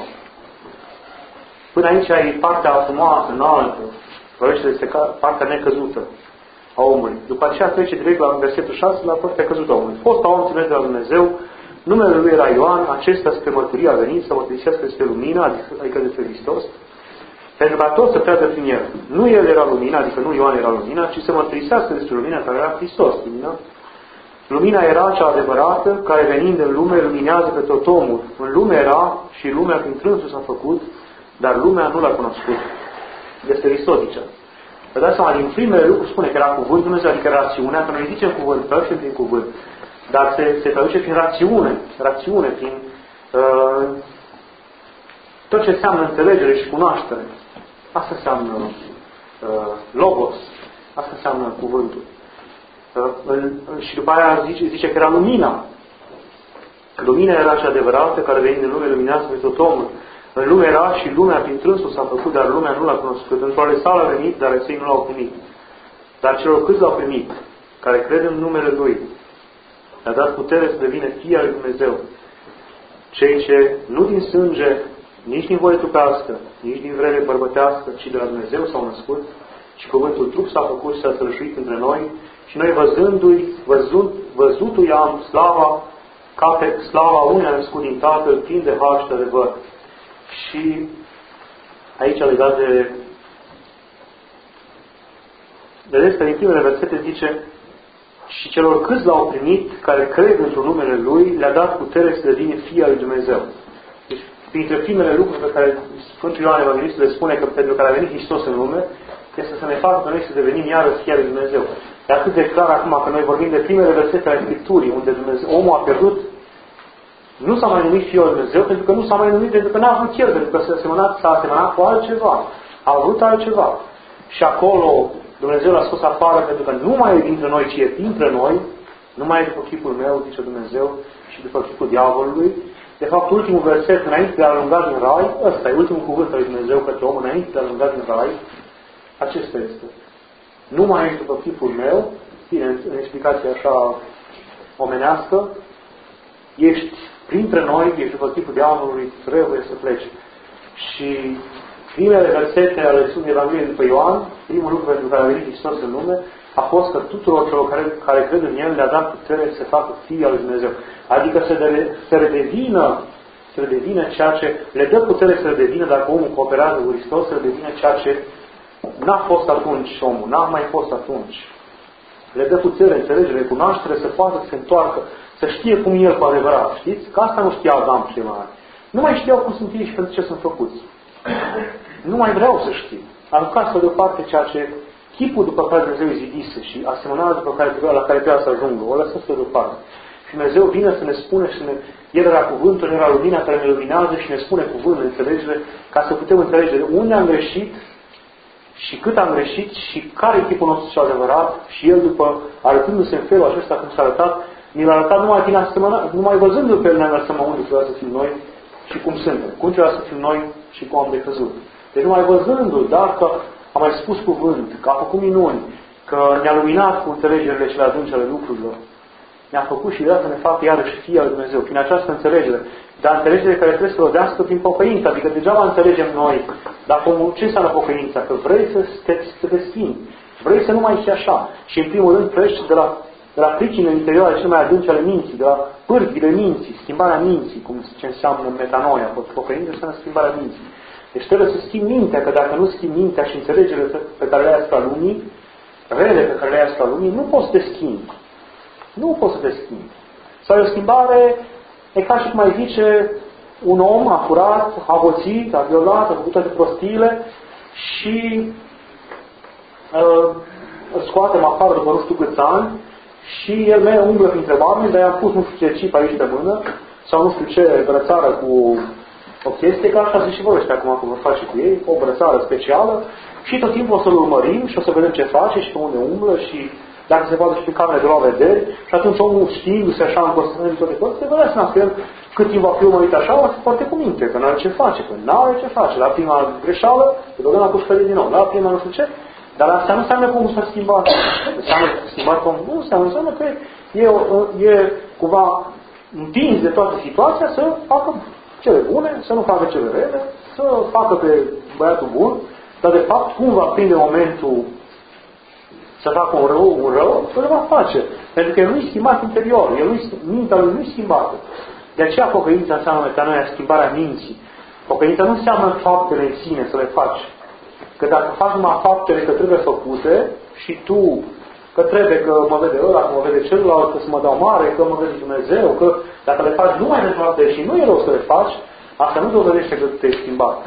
Până aici e partea frumoasă, înaltă, vorbește despre partea necăzută a omului. După aceea trece direct la versetul șase, la partea căzută a omului. Fosta om ținut de la Dumnezeu, numele lui era Ioan, acesta spre mărturie a venit să mărturisească despre lumina, adică despre Hristos, pentru ca toți să creadă prin el. Nu el era lumina, adică nu Ioan era lumina, ci să mărturisească despre lumina care era Hristos. Lumina, lumina era cea adevărată, care venind în lume luminează pe tot omul. În lume era și lumea prin trânsul s-a făcut, dar lumea nu l-a cunoscut. Este Hristos, zice. Vă dați seama, din primele lucruri spune că era cuvântul Dumnezeu, adică rațiunea, că noi zicem cuvânt, traducem prin cuvânt, dar se, se traduce prin rațiune, rațiune, prin uh, tot ce înseamnă înțelegere și cunoaștere. Asta înseamnă uh, logos, asta înseamnă cuvântul. Uh, și după aia zice, zice că era lumina. Lumina era cea adevărată, care venind în lume luminează pe tot omul. În lume era și lumea prin trânsul s-a făcut, dar lumea nu l-a cunoscut. Într-o ale sale a venit, dar ei nu l-au primit. Dar celor câți l-au primit, care cred în numele Lui, le-a dat putere să devină fii al lui Dumnezeu. Cei ce nu din sânge, nici din voie trupească, nici din vreme bărbătească, ci de la Dumnezeu s-au născut, și cuvântul trup s-a făcut și s-a sălășuit între noi, și noi văzându-i, văzut, văzutul am slava, ca pe slava unei născut din Tatăl, plin de har și de adevăr. Și aici, legat de vedeți că din primele versete zice și celor câți l-au primit, care cred într-un numele Lui, le-a dat putere să devină fii al lui Dumnezeu. Deci, printre primele lucruri pe care Sfântul Ioan Evanghelistul le spune că pentru care a venit Hristos în lume, este să ne facă pe noi să devenim iarăși fii al lui Dumnezeu. E atât de clar acum că noi vorbim de primele versete ale Scripturii, unde Dumnezeu, omul a pierdut. Nu s-a mai numit Fiul lui Dumnezeu, pentru că nu s-a mai numit, pentru că n-a vrut el, pentru că s-a asemănat, s-a asemănat cu altceva. A vrut altceva. Și acolo Dumnezeu l-a scos afară, pentru că nu mai e dintre noi, ci e dintre noi, nu mai e după chipul meu, zice Dumnezeu, și după chipul diavolului. De fapt, ultimul verset, înainte de a alunga din rai, ăsta e ultimul cuvânt al lui Dumnezeu către om, înainte de a alunga din rai, acesta este. Nu mai ești după chipul meu, bine, în explicație așa omenească, ești printre noi, ești după chipul diavolului, trebuie să pleci. Și primele versete ale Sfântului Evangheliei după Ioan, primul lucru pentru care a venit Hristos în lume, a fost că tuturor celor care, care cred în El le-a dat putere să facă fii al lui Dumnezeu. Adică să, de, să redevină să le devină ceea ce le dă putere să le devină, dacă omul cooperează cu Hristos, să le devină ceea ce n-a fost atunci omul, n-a mai fost atunci. Le dă putere, înțelegere, cunoaștere, să poată să se întoarcă, să știe cum e el cu adevărat. Știți? Că asta nu știa Adam și Eva. Nu mai știau cum sunt ei și pentru ce sunt făcuți. Nu mai vreau să știu. Aruncați-o deoparte ceea ce chipul după care Dumnezeu îi zidise și asemănarea după care la care trebuia să ajungă. O lăsați-o deoparte. Și Dumnezeu vine să ne spune și să ne... El era cuvântul, era lumina care ne luminează și ne spune cuvântul, înțelegere, ca să putem înțelege unde am greșit și cât am greșit și care e chipul nostru cel adevărat și El, după arătându-se în felul acesta cum s-a arătat, ne l-a arătat numai prin asemănare, numai văzându-l pe El ne-am dat seama unde trebuia să fim noi și cum suntem, cum trebuia să fim noi și cum am decăzut. Deci numai văzându-l, dar că a mai spus cuvânt, că a făcut minuni, că ne-a luminat cu înțelegerile cele adânci ale lucrurilor, ne-a făcut și vrea să ne facă iarăși fii al Dumnezeu, prin această înțelegere. Dar înțelegere care trebuie să rodească prin pocăință, adică degeaba înțelegem noi, dar ce înseamnă pocăința? Că vrei să te, să te schimbi, vrei să nu mai fii așa. Și în primul rând pleci de la, de la pricinile interioare cele mai adânci ale minții, de la pârghile minții, schimbarea minții, cum ce înseamnă metanoia, pocăință înseamnă schimbarea minții. Deci trebuie să schimbi mintea, că dacă nu schimbi mintea și înțelegerile pe care le ai asupra lumii, rele pe care le ai asupra lumii, nu poți să te schimbi. Nu poți să te schimbi. Sau e o schimbare, e ca și cum mai zice, un om a furat, a hoțit, a violat, a făcut toate prostiile și uh, îl scoatem afară după nu știu câți ani și el merge umblă printre oameni, dar i-am pus nu știu ce chip aici pe mână sau nu știu ce brățară cu o chestie, că așa zice și vorbește acum cum vă face cu ei, o brățară specială și tot timpul o să-l urmărim și o să vedem ce face și pe unde umblă și dacă se poate și pe camere de la vederi și atunci omul știindu-se așa în constătări toate cosele, se vedea seama că el cât timp va fi urmărit așa, va fi foarte cu minte, că nu are ce face, că nu are ce face. La prima greșeală, se dă la pușcărie din nou, la prima nu știu ce, dar asta nu înseamnă că omul s-a schimbat. Înseamnă că s-a schimbat omul, nu înseamnă, înseamnă că e, e cumva împins de toată situația să facă cele bune, să nu facă cele rele, să facă pe băiatul bun, dar de fapt cum va prinde momentul să facă un rău, un rău, îl va face. Pentru că el nu-i schimbat interior, el nu-i, mintea lui nu-i schimbată. De aceea pocăința înseamnă metanoia, schimbarea minții. Pocăința nu înseamnă faptele în sine, să le faci. Că dacă faci numai faptele că trebuie făcute și tu, că trebuie, că mă vede ăla, că mă vede celălalt, că să mă dau mare, că mă vede Dumnezeu, că dacă le faci numai de fapte și nu e rău să le faci, asta nu dovedește că te-ai schimbat.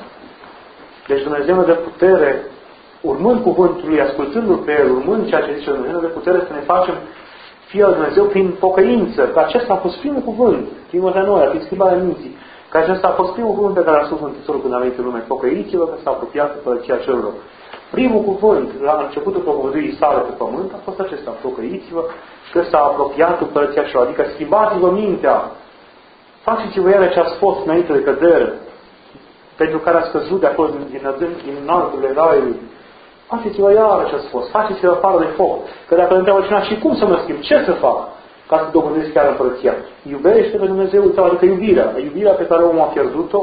Deci Dumnezeu ne dă putere, urmând cuvântul lui, ascultându-l pe el, urmând ceea ce zice Dumnezeu, ne dă putere să ne facem fii al Dumnezeu prin pocăință. Că acesta a fost primul cuvânt, primul de noi, prin schimbarea minții. Că acesta a fost primul cuvânt pe care a spus Mântuitorul când a venit în lume. Pocăiți-vă că s-a apropiat Împărăția Cerurilor. Primul cuvânt la începutul propovăduirii sale pe pământ a fost acesta. Pocăiți-vă că s-a apropiat Împărăția Cerurilor. Adică schimbați-vă mintea. Faceți-vă iară ce ați fost înainte de cădere, pentru care ați căzut de acolo din, din, din înalturile raiului. Faceți-vă iară ce ați fost. Faceți-vă afară de foc. Că dacă îl întreabă cineva și cum să mă schimb, ce să fac ca să dobândesc chiar Împărăția? Iubește pe Dumnezeu, adică iubirea. Iubirea pe care omul a pierdut-o.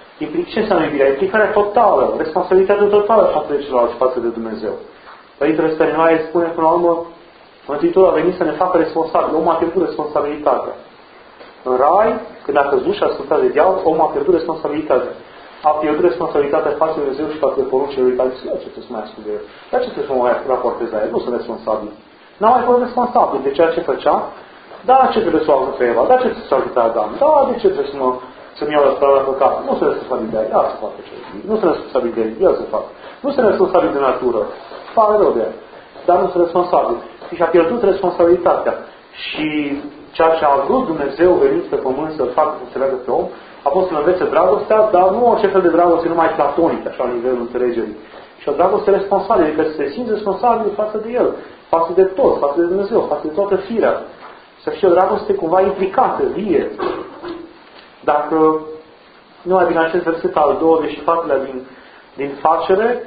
Ce înseamnă iubirea? Implicarea totală, responsabilitatea totală față de celălalt, față de Dumnezeu. Părintele Stăniloae spune până la urmă, Mântuitorul a venit să ne facă responsabili. Omul a pierdut responsabilitatea. În rai, când a căzut și a ascultat de diavol, omul a pierdut responsabilitatea. A pierdut responsabilitatea față de Dumnezeu și față de poruncile lui care zice, ce trebuie să mai ascult de el? De ce trebuie să mă mai raportez la el? Nu sunt responsabil. N-am mai fost responsabil de ceea ce făcea. Da, ce trebuie să o ajut pe Eva? Da, ce trebuie să o ajut pe Adam? Da, de ce trebuie să mă să-mi iau răspundere la păcat? Nu sunt responsabil de el, ea să facă ce. Nu sunt responsabil de el, el să facă. Nu sunt responsabil de natură. Pare rău de el. Dar nu sunt responsabil. Și și-a pierdut responsabilitatea. Și ceea ce a vrut Dumnezeu venit pe pământ să facă să înțeleagă pe om, a fost să învețe dragostea, dar nu orice fel de dragoste numai platonică, așa, la nivelul înțelegerii. Și o dragoste responsabilă, adică să se simți responsabil față de el, față de tot, față de Dumnezeu, față de toată firea. Să fie o dragoste cumva implicată, vie. Dacă nu mai din acest verset al douăzeci și patru-lea din, din facere,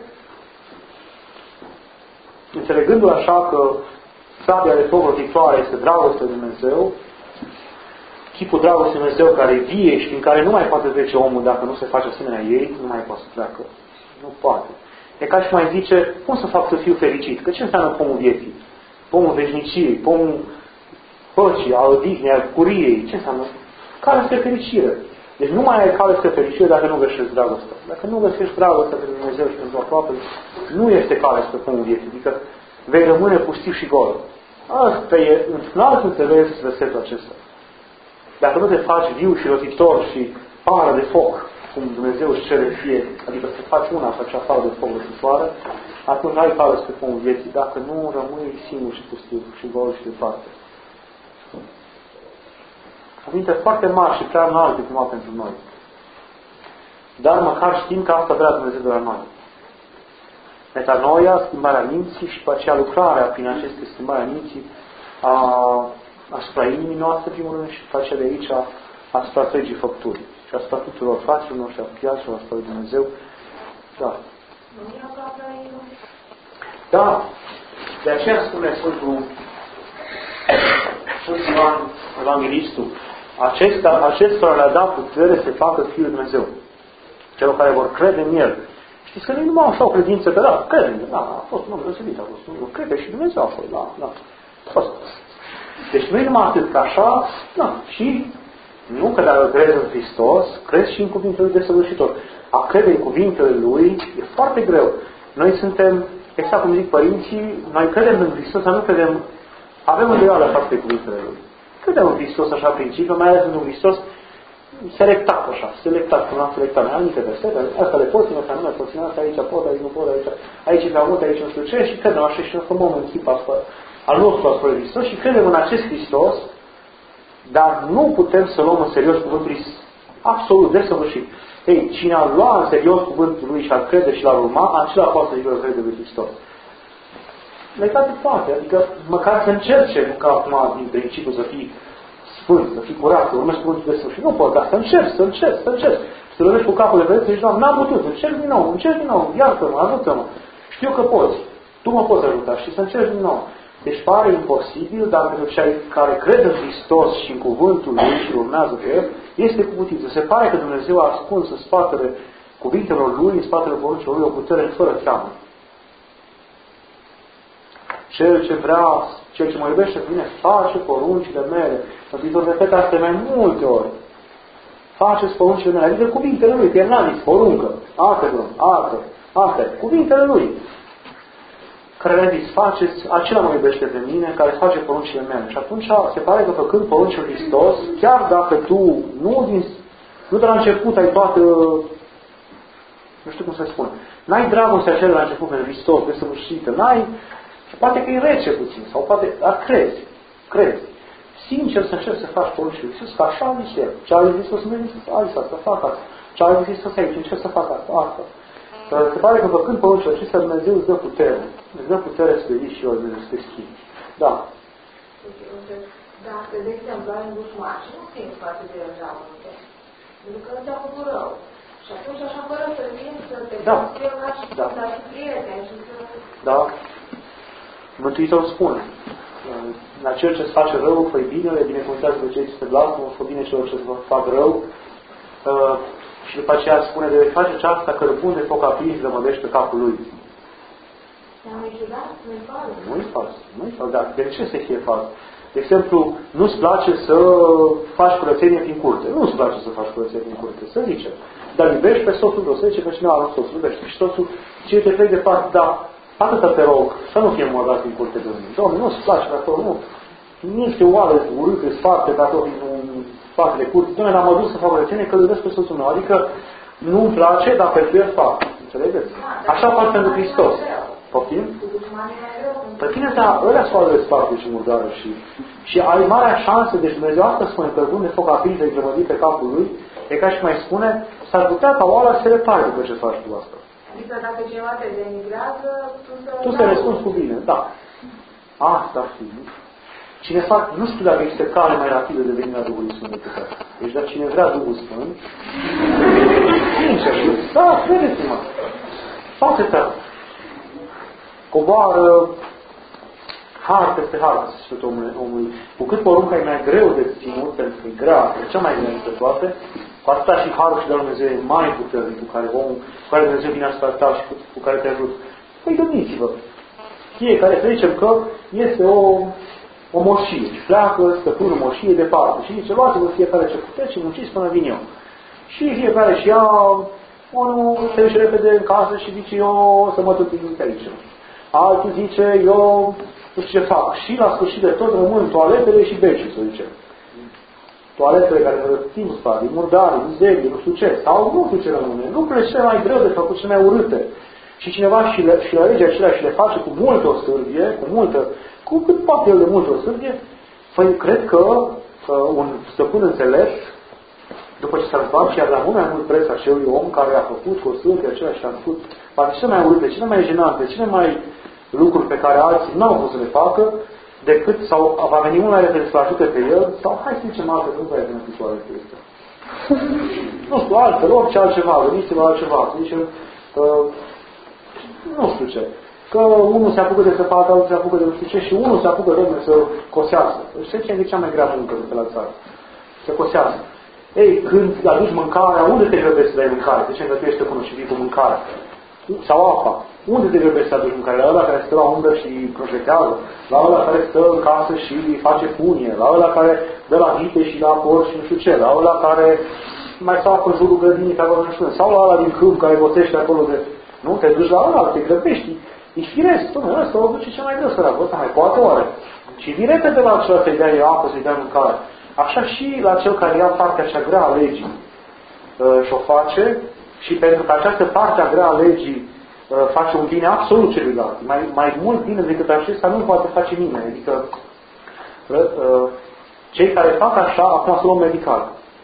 înțelegându-l așa că sabia de foc rotitoare este dragostea de Dumnezeu, chipul dragostei Dumnezeu care e vie și în care nu mai poate trece omul dacă nu se face asemenea ei, nu mai poate să treacă. Nu poate. E ca și mai zice, cum să fac să fiu fericit? Că ce înseamnă pomul vieții? Pomul veșniciei, pomul păcii, a odihnei, a bucuriei. Ce înseamnă? Care este fericire? Deci nu mai ai cale spre fericire dacă nu găsești dragostea. Dacă nu găsești dragostea pentru Dumnezeu și pentru aproape, nu este cale spre pomul vieții. Adică vei rămâne pustiu și gol. Asta e, în alt înțeles, versetul acesta. Dacă nu te faci viu și rotitor și pară de foc, cum Dumnezeu își cere fie, adică să faci una sau cea afară de foc rătitoare, atunci ai cale spre pomul vieții. Dacă nu, rămâi singur și pustiu și gol și departe. Cuvinte foarte mari și prea înalte cumva pentru noi. Dar măcar știm că asta vrea Dumnezeu de la noi. Metanoia, schimbarea minții și pe aceea lucrarea prin aceste schimbarea minții a, asupra inimii noastre, primul rând, și pe aceea de aici asupra întregii făpturi. Și asupra tuturor fraților noștri, apliaților, asupra lui Dumnezeu. Da. Da. De aceea spune Sfântul Sfântul Ioan Evanghelistul. Acesta, acestora le-a dat putere să facă Fiul Dumnezeu. Celor care vor crede în El. Știți că nu numai așa o credință, că da, crede, da, a fost un om deosebit, a fost un om, crede și Dumnezeu a fost, da, da, a fost. Deci nu e numai atât că așa, da, și nu că dacă crezi în Hristos, crezi și în cuvintele Lui desăvârșitor. A crede în cuvintele Lui e foarte greu. Noi suntem, exact cum zic părinții, noi credem în Hristos, dar nu credem, avem îndoială față de cuvintele Lui. Credem în Hristos așa principiu, mai ales în Hristos selectat așa, selectat, cum am selectat, mai anumite versete, asta le poți, asta nu le poți, asta aici pot, aici nu pot, aici, aici e prea mult, aici nu știu ce, și credem așa și ne formăm un chip asupra, al nostru asupra de Hristos și credem în acest Hristos, dar nu putem să luăm în serios cuvântul Lui absolut desăvârșit. Ei, cine a luat în serios cuvântul Lui și a crede și l-a urma, acela poate să zică că crede lui Hristos. Legate poate, adică măcar să încerce, nu ca acum din principiu să fii sfânt, să fii curat, să urmești cuvântul de sfârșit. Nu poți, dar să încerci, să încerci, să încerci. Să te cu capul de vedere și zici, Doamne, n-am putut, încerc din nou, încerc din nou, iartă-mă, ajută-mă. Știu că poți, tu mă poți ajuta și să încerci din nou. Deci pare imposibil, dar pentru cei care cred în Hristos și în cuvântul Lui și urmează pe El, este cu putință. Se pare că Dumnezeu a ascuns în spatele cuvintelor Lui, în spatele poruncilor Lui, o putere fără teamă. Cel ce vrea, cel ce mă iubește pe mine, face poruncile mele. Mântuitorul repete asta mai multe ori. Faceți poruncile mele, adică cuvintele Lui, că El n-a zis poruncă, altă drum, altă, altă, cuvintele Lui. Care le-a zis, faceți, acela mă iubește pe mine, care face poruncile mele. Și atunci se pare că făcând poruncile Lui Hristos, chiar dacă tu nu, din, nu de la început ai toată, nu știu cum să spun, n-ai dragostea aceea de la început pentru Hristos, desăvârșită, n-ai, poate că e rece puțin, sau poate, dar crezi, crezi. Sincer să încerci să faci poruncile Lui Hristos, că așa a zis El. Ce a zis Hristos, nu a zis asta, să fac asta. Ce a zis Hristos aici, încerc să fac asta, asta. Se pare că făcând poruncile acestea, Dumnezeu îți dă putere. Îți dă putere să te ridici și eu, Dumnezeu să te schimbi. Da. Dacă, de exemplu, ai un dușman și nu simți față de el dragoste, pentru că ți-a făcut rău. Și atunci, așa, fără să vin, să te da. faci eu ca și da. Dar și prieten și să... Da. Mântuitorul spune, la cel ce îți face rău, fă-i binele, binecuvântează pe cei ce te blasmă, fă bine celor ce îți fac rău. Uh, și după aceea spune, de face aceasta cărbun de foc aprins rămădește pe capul lui. Nu-i fals. Nu-i fals. Dar de ce să fie fals? De exemplu, nu-ți place să faci curățenie prin curte. Nu-ți place să faci curățenie prin curte, să zice. Dar iubești pe soțul tău, să zice că cineva nu soțul iubește. Și soțul ce te trec de parte, dar atâta te rog să nu fie mărdat prin curte de mine. Doamne, nu-ți place pe acolo, nu. Niște oale urâte, sparte pe acolo în spatele curte. Doamne, dar mă duc să fac curățenie că îl iubesc pe soțul meu. Adică nu-mi place, dar pentru el fac. Înțelegeți? Așa fac pentru Hristos. Poftim? Pe tine, dar ălea soarele de spate și murdară și, și ai marea șansă, deci Dumnezeu asta spune, că bun de foc aprins de grămădit pe capul lui, e ca și mai spune, s-ar putea ca oala să se repare după ce faci tu asta. Adică dacă ceva te denigrează, tu să... Tu să răspunzi cu bine, da. Asta ar fi. Cine fac, nu știu dacă există cale mai rapidă de venirea Duhului Sfânt decât asta. Deci dacă cine vrea Duhul Sfânt, sincer, da, credeți-mă, face-te coboară har peste har, Sfântul omului, omului. Cu cât porunca e mai greu de ținut, pentru că e grea, e cea mai grea dintre toate, cu atâta și harul și de la Dumnezeu e mai puternic, cu care, omul, cu care Dumnezeu vine asupra ta și cu, cu care te ajut. Păi gândiți-vă, fiecare, să zicem că este o, o moșie și pleacă stăpânul moșiei departe și zice, luați-vă fiecare ce puteți și munciți până vin eu. Și fiecare și ea, unul se duce repede în casă și zice, eu o să mă tutin pe aici. Altul zice, eu nu știu ce fac. Și la sfârșit de tot rămân toaletele și becii, să zicem. Toaletele care ne răstim stadii, murdari, mizerii, nu știu ce. Sau nu știu ce rămâne. Lucrurile cele mai greu de făcut, cele mai urâte. Și cineva și le, și le alege acelea și le face cu multă osârdie, cu multă, cu cât poate el de multă osârdie, păi cred că uh, un stăpân înțelept, după ce s-a întoarce, și a dat mult mai mult preț acelui om care a făcut cu osârdie acelea și a făcut poate cele mai urâte, cele mai jenante, cele mai lucruri pe care alții n-au putut să le facă, decât, sau va veni mult mai repede să-l ajute pe el, sau hai să zicem altă, nu vei veni picioarele pe ăsta. Nu știu, altfel, orice altceva, gândiți-vă altceva, să zicem, uh, nu știu ce. Că unul se apucă de săpat, altul se apucă de nu știu ce și unul se apucă, domnule, să cosească. Știți ce e cea mai grea muncă de la țară? Să cosească. Ei, când aduci mâncarea, unde te grăbești să dai mâncare? De ce îngătuiește până și vii cu mâncare? Sau apa. Unde te grăbești să aduci mâncare? La ăla care stă la umbră și projetează, la ăla care stă în casă și face funie, la ăla care dă la vite și la porci și nu știu ce, la ăla care mai stau în jurul grădinii, care nu știu, sau la ăla din câmp care gotește acolo de... Nu? Te duci la ăla, te grăbești. E firesc, dom'le, ăsta o duce cel mai greu săracul, ăsta mai poate oare. Și vine repede la acela să-i dea apă, să-i dea mâncare. Așa și la cel care ia partea cea grea a legii uh, și o face, și pentru că această parte a grea a legii uh, face un bine absolut celuilalt. Mai, mai mult bine decât acesta nu poate face nimeni. Adică uh, cei care fac așa, acum să luăm medical.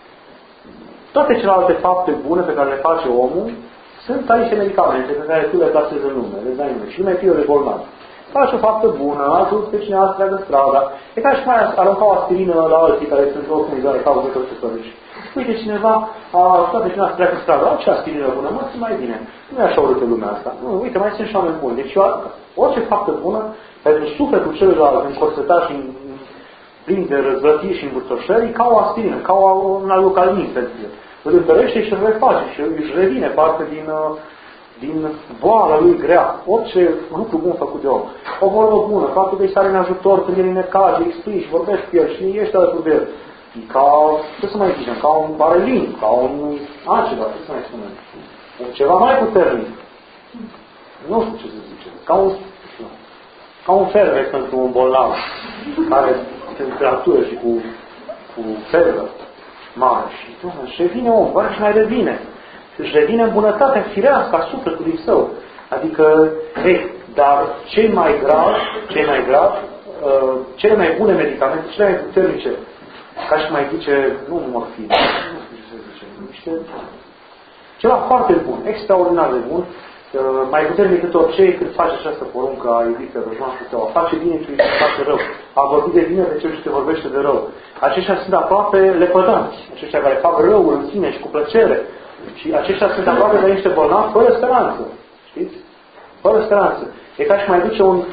Toate celelalte fapte bune pe care le face omul sunt ca niște medicamente pe care tu le plasezi în lume, le dai în lume. Și lumea e de bolnav. Faci o faptă bună, altul pe cineva să treagă strada. E ca și mai arunca o aspirină la alții care sunt oricum izolare, cauză tot ce săriși. Uite, cineva a ajutat pe cineva să treacă strada. Ce aspirină bună? Mă, ți mai bine. Nu e așa urâtă lumea asta. Nu, uite, mai sunt și oameni buni. Deci orice faptă bună, pentru sufletul celuilalt încorsetat și plin de răzvătii și îmbârtoșări, ca o aspirină, ca un alucalin pentru el. Îl întărește și îl reface și își revine parte din, din boala lui grea. Orice lucru bun făcut de om. O vorbă bună, faptul că îi sare în ajutor când el e necage, îi spui și vorbești cu el și ești alături de el. E ca, ce să mai zicem, ca un barelin, ca un altceva, ce să mai spunem. Ceva mai puternic. Nu știu ce să zicem. Ca un, ca un fervec pentru un bolnav care temperatură și cu, cu febră mare. Și, doamne, își revine om, doar și mai revine. Își revine în bunătatea firească a sufletului său. Adică, ei, dar cei mai grav, cei mai grav, uh, cele mai bune medicamente, cele mai puternice, ca și mai zice, nu morfine, nu știu ce să zice, niște, ceva foarte bun, extraordinar de bun, uh, mai puternic decât orice, când face această poruncă a iubit pe răjman și tău, a face bine și îi face rău, a vorbit de bine de cel ce te vorbește de rău. Aceștia sunt aproape lepădanți, aceștia care fac răul în sine și cu plăcere. Și aceștia sunt aproape de niște bolnavi fără speranță. Știți? Fără speranță. E ca și mai duce un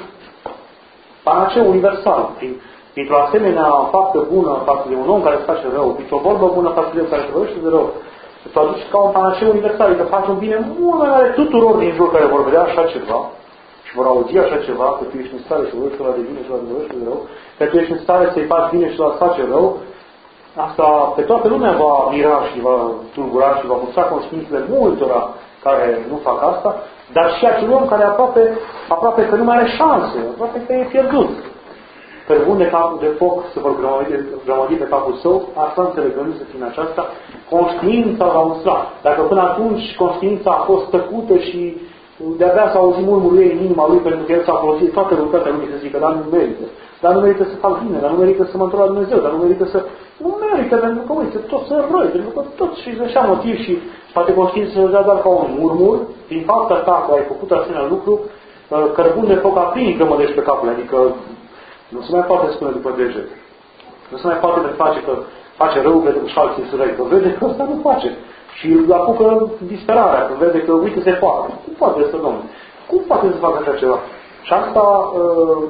panaceu universal. Prin, printr-o asemenea faptă bună față de un om care îți face rău, printr-o vorbă bună față de un care te vorbește de rău, să o aduci ca un panaceu universal, adică faci un bine mult mai mare tuturor din jur care vor vedea așa ceva și vor auzi așa ceva, că tu ești în stare să vorbești ăla de bine și ăla de vorbește de rău, că tu ești în stare să-i faci bine și ăla face rău. Asta pe toată lumea va mira și va tulbura și va mustra conștiințele multora care nu fac asta, dar și acel om care aproape, aproape că nu mai are șanse, aproape că e pierdut. Cărbun de, cap, de foc se vor grămădi pe capul său, asta înțelegându-se prin aceasta, conștiința va mustra. Dacă până atunci conștiința a fost tăcută și de-abia s-a auzit murmurul ei în inima lui pentru că el s-a folosit toată răutatea lumii să zică, dar nu merită. Dar nu merită să fac bine, dar nu merită să mă întorc la Dumnezeu, dar nu merită să... Nu merită, pentru că, uite, tot să răi, pentru că tot și așa motiv și poate conștiința să dea doar ca un murmur, din fapta ta că ai făcut asemenea lucru, cărbun de foc aprins grămădești pe capul, adică nu se mai poate spune după deget. Nu se mai poate de face că face rău, pentru că și alții se răi, că vede că ăsta nu face. Și îl apucă disperarea, că vede că, uite, se poate. Cum poate să, domnule? Cum poate să facă așa ceva? Și asta uh,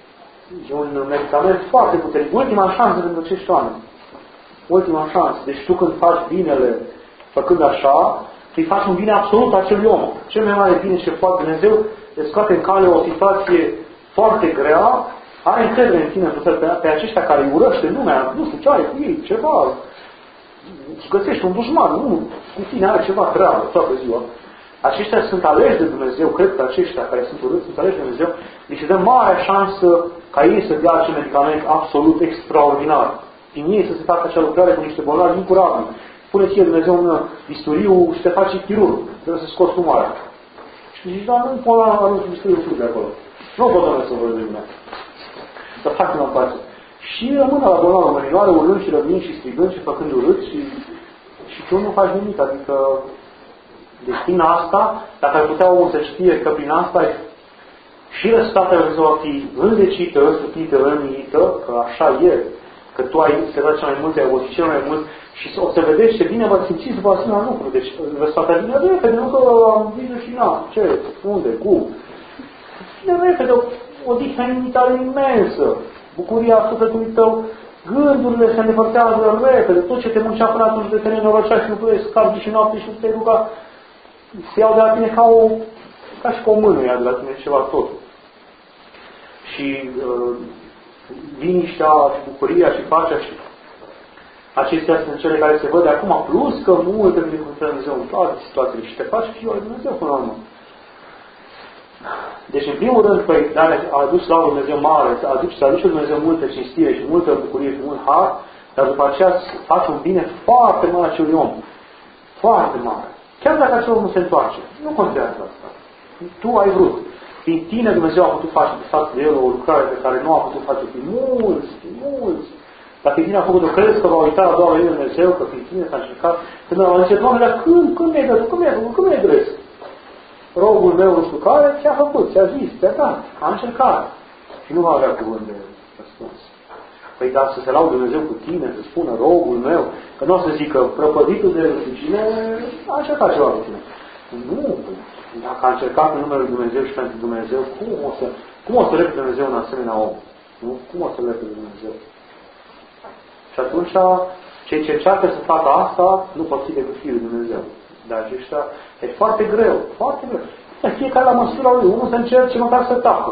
e un medicament foarte puternic. Ultima șansă pentru acești oameni. Ultima șansă. Deci tu când faci binele făcând așa, îi faci un bine absolut acelui om. Cel mai mare bine ce poate Dumnezeu îți scoate în cale o situație foarte grea, are încredere în tine, pe, pe aceștia care îi urăște lumea, nu știu ce are cu ei, ceva. îți găsești un dușman, nu, cu tine are ceva treabă toată ziua. Aceștia sunt aleși de Dumnezeu, cred că aceștia care sunt urâți sunt aleși de Dumnezeu, li se dă mare șansă ca ei să dea acel medicament absolut extraordinar. Prin ei să se facă acea lucrare cu niște bolnavi incurabili. Pune ție Dumnezeu un bisturiu și te face chirurg. Trebuie să scoți tumoarea. Și zici, da, nu pot la anul bisturiu de acolo. Nu pot să să văd de mine. Să fac în face. Și rămână la bolnavă mărinoară, urând și rămânind și strigând și făcând urât și, și tu nu faci nimic. Adică, deci prin asta, dacă ar putea omul să știe că prin asta și răsutatea Dumnezeu va fi îndecită, răsutită, rănită, că așa e, că tu ai să cel mai mult, ai auzit cel mai mult și o să vedeți ce bine vă simțiți după asemenea lucru. Deci răsutatea vine repede, nu că am vine și n-am. Ce? Unde? Cum? Vine repede, o, o dihnă imensă. Bucuria sufletului tău, gândurile se îndepărtează repede, tot ce te muncea până atunci de te nenorocea și nu puteai scapi și noapte și nu te ruga, se iau de la tine ca, o, ca și cu o mână ia de la tine ceva totul. Și uh, liniștea și bucuria și pacea și acestea sunt cele care se văd de acum, plus că multe binecuvântări de Dumnezeu în toate situațiile și te faci fiul lui Dumnezeu până la urmă. Deci, în primul rând, păi, dar a adus la Dumnezeu mare, să aduce, să aduce Dumnezeu multă cinstire și multă bucurie și mult har, dar după aceea face un bine foarte mare acelui om. Foarte mare. Chiar dacă acel om nu se întoarce. Nu contează asta. Tu ai vrut. Prin tine Dumnezeu a putut face de fapt de el o lucrare pe care nu a putut face prin mulți, prin mulți. Dacă prin tine a făcut-o, crezi că va uita la doua lui Dumnezeu, că prin tine s-a încercat. Când a zis, Doamne, dar când, când mi-ai dat, când mi-ai făcut, când mi-ai gresc? Rogul meu, nu știu care, ți-a făcut, ți-a zis, ți-a dat, a încercat. Și nu va avea cuvânt de răspuns. Păi dar să se laude Dumnezeu cu tine, să spună rogul meu, că nu o să zică prăpăditul de răsucine, a încercat ceva cu tine. Nu, dacă a încercat în numele lui Dumnezeu și pentru Dumnezeu, cum o să, cum o să lepede Dumnezeu un asemenea om? Nu? Cum o să lepede Dumnezeu? Și atunci, cei ce încearcă să facă asta, nu pot fi decât Fiul lui Dumnezeu. Dar aceștia, e foarte greu, foarte greu. Fiecare la măsura lui, unul să încerce măcar să tacă.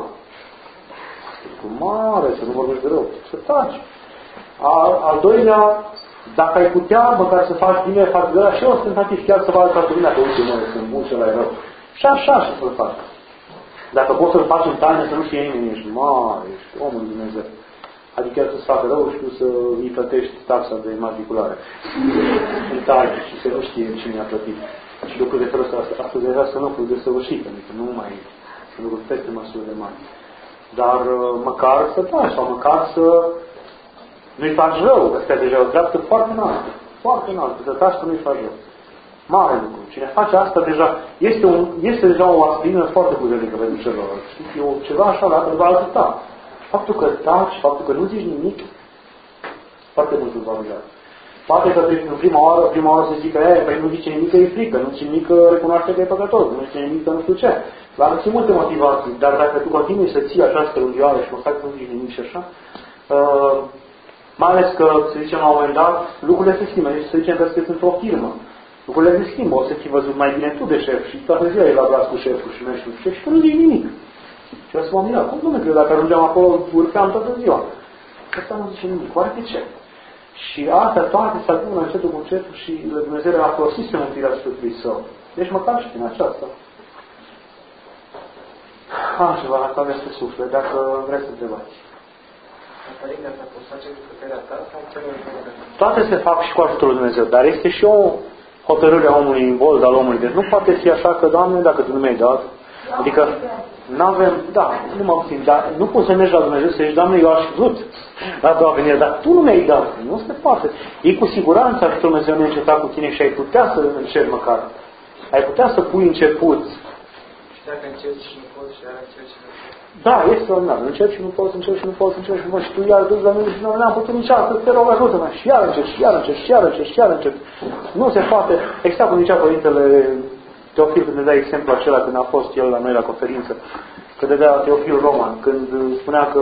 Cu mare, să nu vorbești de rău, să taci. Al, al doilea, dacă ai putea, măcar să faci bine, faci de la și ostentativ, chiar să faci toată lumea, că uite, mă, sunt bun și ăla e rău. Și așa și să-l faci. Dacă poți să-l faci în taină, să nu știe nimeni, ești mare, ești omul lui Dumnezeu. Adică chiar să-ți facă rău și tu să îi plătești taxa de imatriculare. În taină și să nu știe cine a plătit. Și lucruri de felul ăsta, astăzi deja sunt lucruri desăvârșite, adică nu mai sunt lucruri peste măsură de mari. Dar măcar să taci, sau măcar să nu-i faci rău. Asta e deja o dreaptă foarte înaltă. Foarte înaltă. Să taci să nu-i faci rău. Mare lucru. Cine face asta deja, este, un, este deja o aspirină foarte puternică pentru celălalt. Știți, e ceva așa la care va ajuta. Faptul că taci, faptul că nu zici nimic, foarte mult îl va ajuta. Poate că în prima oară, prima oară se zică, e, păi nu zice nimic că e frică, nu zice nimic că recunoaște că e păcătos, nu zice nimic că nu știu ce. La găsi multe motivații, dar dacă tu continui să ții această rândioară și măcar că nu zici nimic și așa, uh, mai ales că, să zicem, la un moment dat, lucrurile se schimbă. Deci să zicem că sunteți într-o firmă. Lucrurile se schimbă. O să fi văzut mai bine tu de șef și toată ziua e la braț cu șeful și mergi cu șef și tu nu zici nimic. Și o să mă mirat. Cum nu că dacă ajungeam acolo, urcam toată ziua. Asta nu zice nimic. Oare de ce? Și astea toate se adună încetul cu încetul și Dumnezeu a folosit pe mântuirea Sfântului Său. Deci măcar și prin aceasta. Așa, asta aveți pe suflet, dacă vreți să întrebați. Toate se fac și cu ajutorul lui Dumnezeu, dar este și o hotărâre a omului în bold al omului. Deci nu poate fi așa că, Doamne, dacă Tu nu mi-ai dat, adică nu avem, da, nu mă obțin, dar nu poți să mergi la Dumnezeu să zici, Doamne, eu aș vrut la a doua venire, dar Tu nu mi-ai dat. Nu se poate. E cu siguranță ajutorul Dumnezeu nu încetat cu tine și ai putea să încerci măcar. Ai putea să pui început. Și dacă încerci și nu poți, și iar încerci și nu poți. Da, este extraordinar. Încerci și nu poți, încerci și nu poți, încerci și nu poți. Și tu iar duci la mine și nu am putut nici astăzi, te rog, ajută-mă. Și iar încerci, și iar încerci, și iar încerci, și iar încerci. Nu se poate. Exact cum zicea Părintele Teofil, când ne dea exemplu acela când a fost el la noi la conferință, că dădea Teofil Roman, când spunea că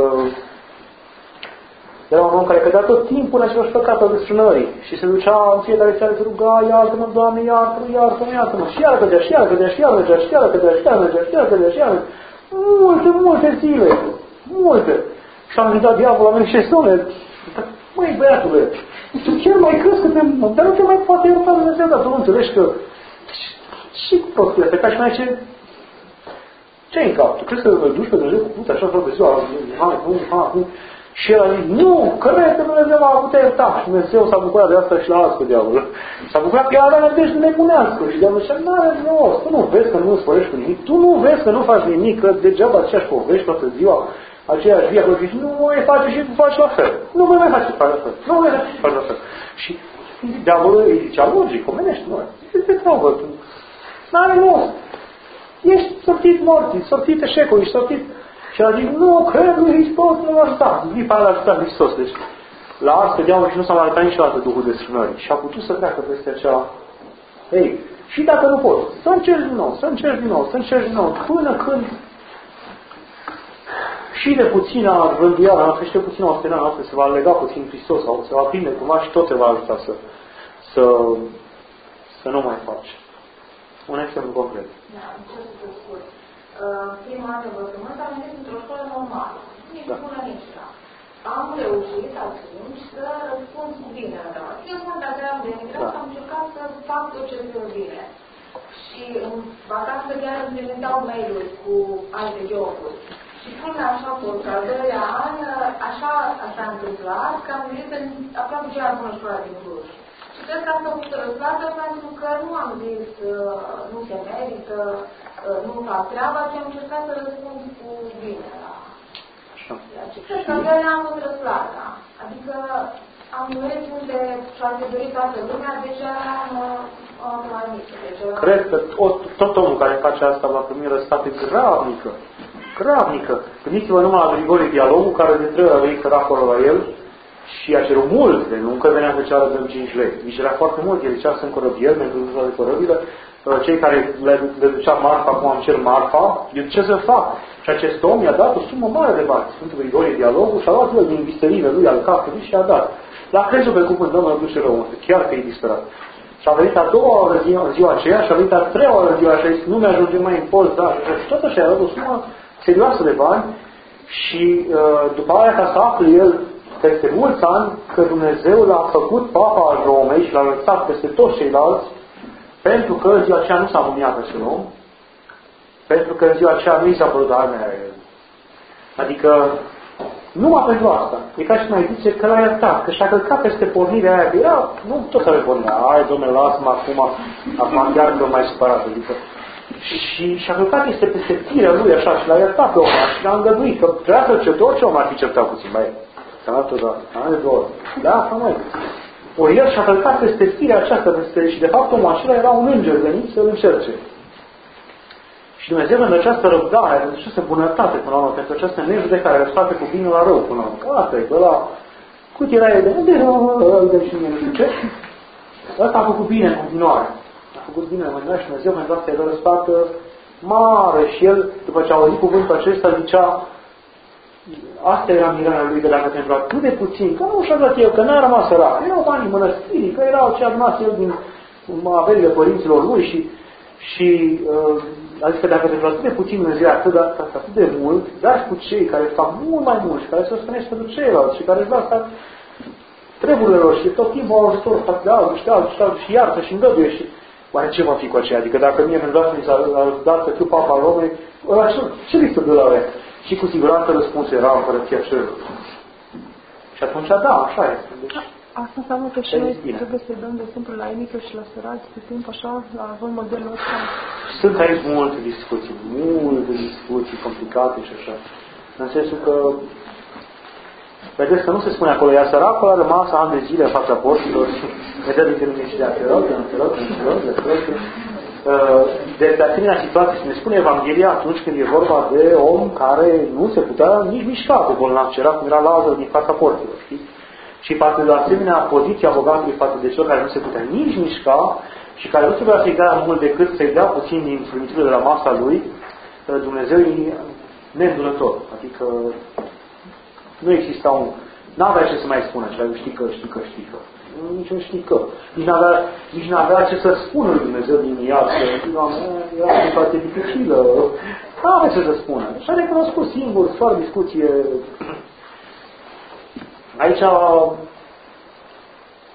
era un om care cădea tot timpul în același păcat al desfrânării și se ducea în fiecare seară să ruga, iartă-mă, Doamne, iartă-mă, iartă-mă, iartă-mă. Și iar cădea, și iar cădea, și iar mergea, și iar cădea, și iar mergea, și iar cădea, și iar mergea. Multe, multe zile. Multe. Și am zis, diavolul a venit și spune, măi, băiatule, Tu chiar mai crezi că te... Dar nu te mai poate ierta Dumnezeu, dar tu nu înțelegi că... Și prostia asta, ca și mai ce... Ce-i în cap? Tu crezi că îl duci pe Dumnezeu cu putea așa tot de ziua? Hai, cum, hai, cum... Și el a zis, nu, că vezi că Dumnezeu m-a putea ierta. Și Dumnezeu s-a bucurat de asta și l-a ars pe diavolul. S-a bucurat că ea avea nădejde nebunească. Și diavolul zicea, n-are rost, tu nu vezi că nu îți spărești cu nimic, tu nu vezi că nu faci nimic, că degeaba aceeași povești toată ziua, aceeași via, că zici, nu mai face și tu faci la fel. Nu mai mai faci și faci la fel. Nu mai faci și faci la fel. Și diavolul îi zicea logic, omenești, nu. Zice, te rog, tu n-are rost. Ești sortit morții, sortit eșecul, ești sortit. Și a zis, nu, cred lui Hristos, nu l-a ajutat. Zipa l-a ajutat Hristos. Deci, la asta diavolul și nu s-a mai arătat niciodată Duhul desfrânării. Și a putut să treacă peste acea... Ei, și dacă nu poți, să încerci din nou, să încerci din nou, să încerci din nou, până când și de puțină rânduială noastră, și de puțină ostenea noastră se va lega puțin Hristos, sau se va prinde cumva și tot te va ajuta să, să, să nu mai faci. Un exemplu concret. Da, ce să spun. Prima an de învățământ am venit într-o școală normală. Nici da. Bună, nici rea. Am reușit atunci să răspund cu bine la întrebare. Eu când aveam de emigrat, da. Am încercat să fac tot ce trebuie bine. Și în vacanță chiar îmi trimiteau mail-uri cu alte joburi. Și până așa, pe al doilea an, așa s-a întâmplat că am venit în aproape cea mai bună școală din Cluj. Și cred că am făcut răsplată pentru că nu am zis nu se merită, nu fac treaba, ci am încercat să răspund cu bine la ce cred că abia ne-am făcut răsplata. Adică am mers unde și-a dorit toată lumea, deja am mai mică. Cred că tot, tot omul care face asta va primi răsplată gravnică. Gravnică. Gândiți-vă numai la Grigore Dialogul, care de trei ori a venit acolo la el și a cerut mult de muncă, venea să ceară de cinci lei. Îi cerea foarte mult, el zicea sunt corăbieri, pentru că de corăbile, cei care le, le ducea marfa, acum am cer marfa, eu ce să fac? Și acest om i-a dat o sumă mare de bani. Sfântul Grigore Dialogul și-a luat el din bisterile lui al capului și i-a dat. L-a crezut pe cuvânt, Domnul duce rău, chiar că e disperat. Și a venit a doua oră ziua, ziua aceea și a venit a treia oră ziua aceea și nu mi-ajunge mai în post, da, și tot așa i-a dat o sumă serioasă de bani și după aia ca să afle el peste mulți ani că Dumnezeu l-a făcut papa al Romei și l-a lăsat peste toți ceilalți pentru că în ziua aceea nu s-a mâniat acel om, pentru că în ziua aceea nu i s-a părut armea aia el. Adică numai pentru asta. E ca și mai zice că l-a iertat, că și-a călcat peste pornirea aia, că era, nu tot are pornirea, hai domnule, lasă-mă acum, acum chiar că mai supărat, adică. Și și-a călcat este peste firea lui așa și l-a iertat pe omul și l-a îngăduit, că trebuia să certă orice om ar fi certat puțin, mai s-a dat odată, are două ori. Da, sau mai. Ori el și-a călcat peste firea aceasta peste, și de fapt omul acela era un înger venit să-l încerce. Și Dumnezeu pentru această răbdare, pentru această bunătate până la urmă, pentru această nejudecare răsplată cu bine la rău până la urmă. Că asta e, că ăla, cât era el de unde era ăla și mie nu știu ce, ăsta a făcut bine în continuare. A făcut bine în continuare și Dumnezeu pentru asta e răsplată mare și el, după ce a auzit cuvântul acesta, zicea, asta era mirarea lui, că dacă pentru atât de puțin, că nu și-a dat eu, că n-a rămas sărac, erau banii mănăstirii, că erau ce a adunat el din averile părinților lui și, și uh, adică dacă pentru atât de puțin Dumnezeu atât de, atât de mult, dar și cu cei care fac mult mai mult și care se ostenește pentru ceilalți și care își dau asta treburile lor și tot timpul au ajutor față de alții și de alții și de alții și iartă și îngăduie și oare ce va fi cu aceea? Adică dacă mie pentru asta mi s-a dat să fiu papa al Romei, ăla ce, ce li se dă la ea? Și cu siguranță răspunsul era împărăția cerului. Și atunci, da, așa este. Deci, asta înseamnă că și noi trebuie să-i dăm, de exemplu, la emică și la sărați pe timp așa, la avem modelul ăsta. Sunt aici multe discuții, multe discuții complicate și așa. În sensul că, vedeți că nu se spune acolo, iar săracul a rămas ani de zile în fața porților și vedeți de mine și de te rog, te rog, te rog, te rog, de, de asemenea situație se ne spune Evanghelia atunci când e vorba de om care nu se putea nici mișca pe bolnav, ce era cum era Lazar din fața porților, știi? Și față de asemenea poziția bogatului față de cel care nu se putea nici mișca și care nu trebuia să-i dea mult decât să-i dea puțin din frâniturile de la masa lui, Dumnezeu e neîndurător. Adică nu exista un... N-avea ce să mai spună, știi că, știi că, știi că. Nici nu știi că. Nici n-avea, nici n-avea ce să spună lui Dumnezeu din ea, că era o situație dificilă. N-avea ce să spună. Și a recunoscut singur, fără discuție. Aici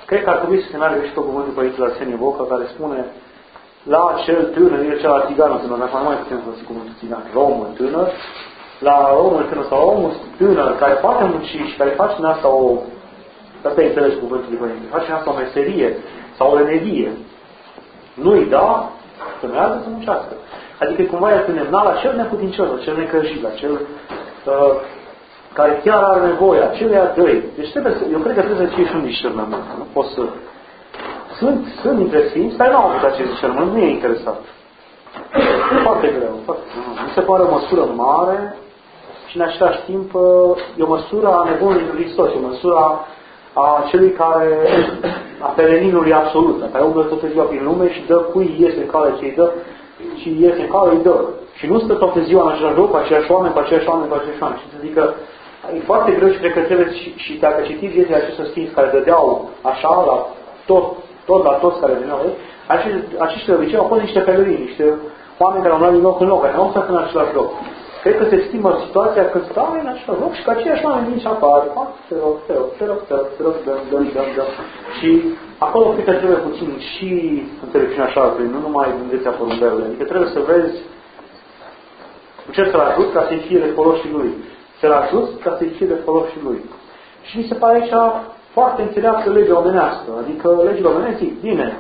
cred că ar trebui să se meargă și pe cuvântul Părintele Arsenie Bocă, care spune la acel tânăr, el cel la țiganul tânăr, dacă nu mai putem folosi cuvântul țigan, romul tânăr, la omul tânăr sau omul tânăr care poate munci și care face din asta o, asta e înțeles cuvântul lui Părinte, face din asta o meserie sau o lenevie, nu-i da, să meargă să muncească. Adică cumva e îndemna la cel neputincios, la cel necăjit, la cel uh, care chiar are nevoie, acelea dăi. Deci trebuie să, eu cred că trebuie să fie și un discernământ. Nu pot să... Sunt, sunt dintre sfinți, dar nu au avut acest discernământ, nu e interesat. E foarte greu. Foarte, mi se pare o măsură mare și în același timp e o măsură a nebunului Hristos, e o măsură a celui care, a peleninului absolut, care umblă toată ziua prin lume și dă cui iese în cale ce îi dă și iese în cale îi dă. Și nu stă toată ziua în același loc, cu aceiași oameni, cu aceiași oameni, cu aceiași oameni. Și să zic că e foarte greu și cred că trebuie și, și dacă citiți viețile acestor sfinți care dădeau așa la tot, tot la toți care veneau ei, acești, acești obicei au fost niște pelerini, niște oameni care au luat din loc în loc, care nu au stat în același loc. Cred că se schimbă situația când stau în același loc și că aceiași oameni vin și apar. Te rog, te rog, te rog, te rog, te rog, dăm, dăm, dăm, dăm. Și acolo cred că trebuie puțin și înțelepciunea așa, nu numai gândețea porumbelului. Adică trebuie să vezi cu ce să-l ajut ca să-i fie de folos și lui. Să-l ajut ca să-i fie de folos și lui. Și mi se pare aici foarte înțeleaptă legea omenească. Adică legile omenească zic, bine,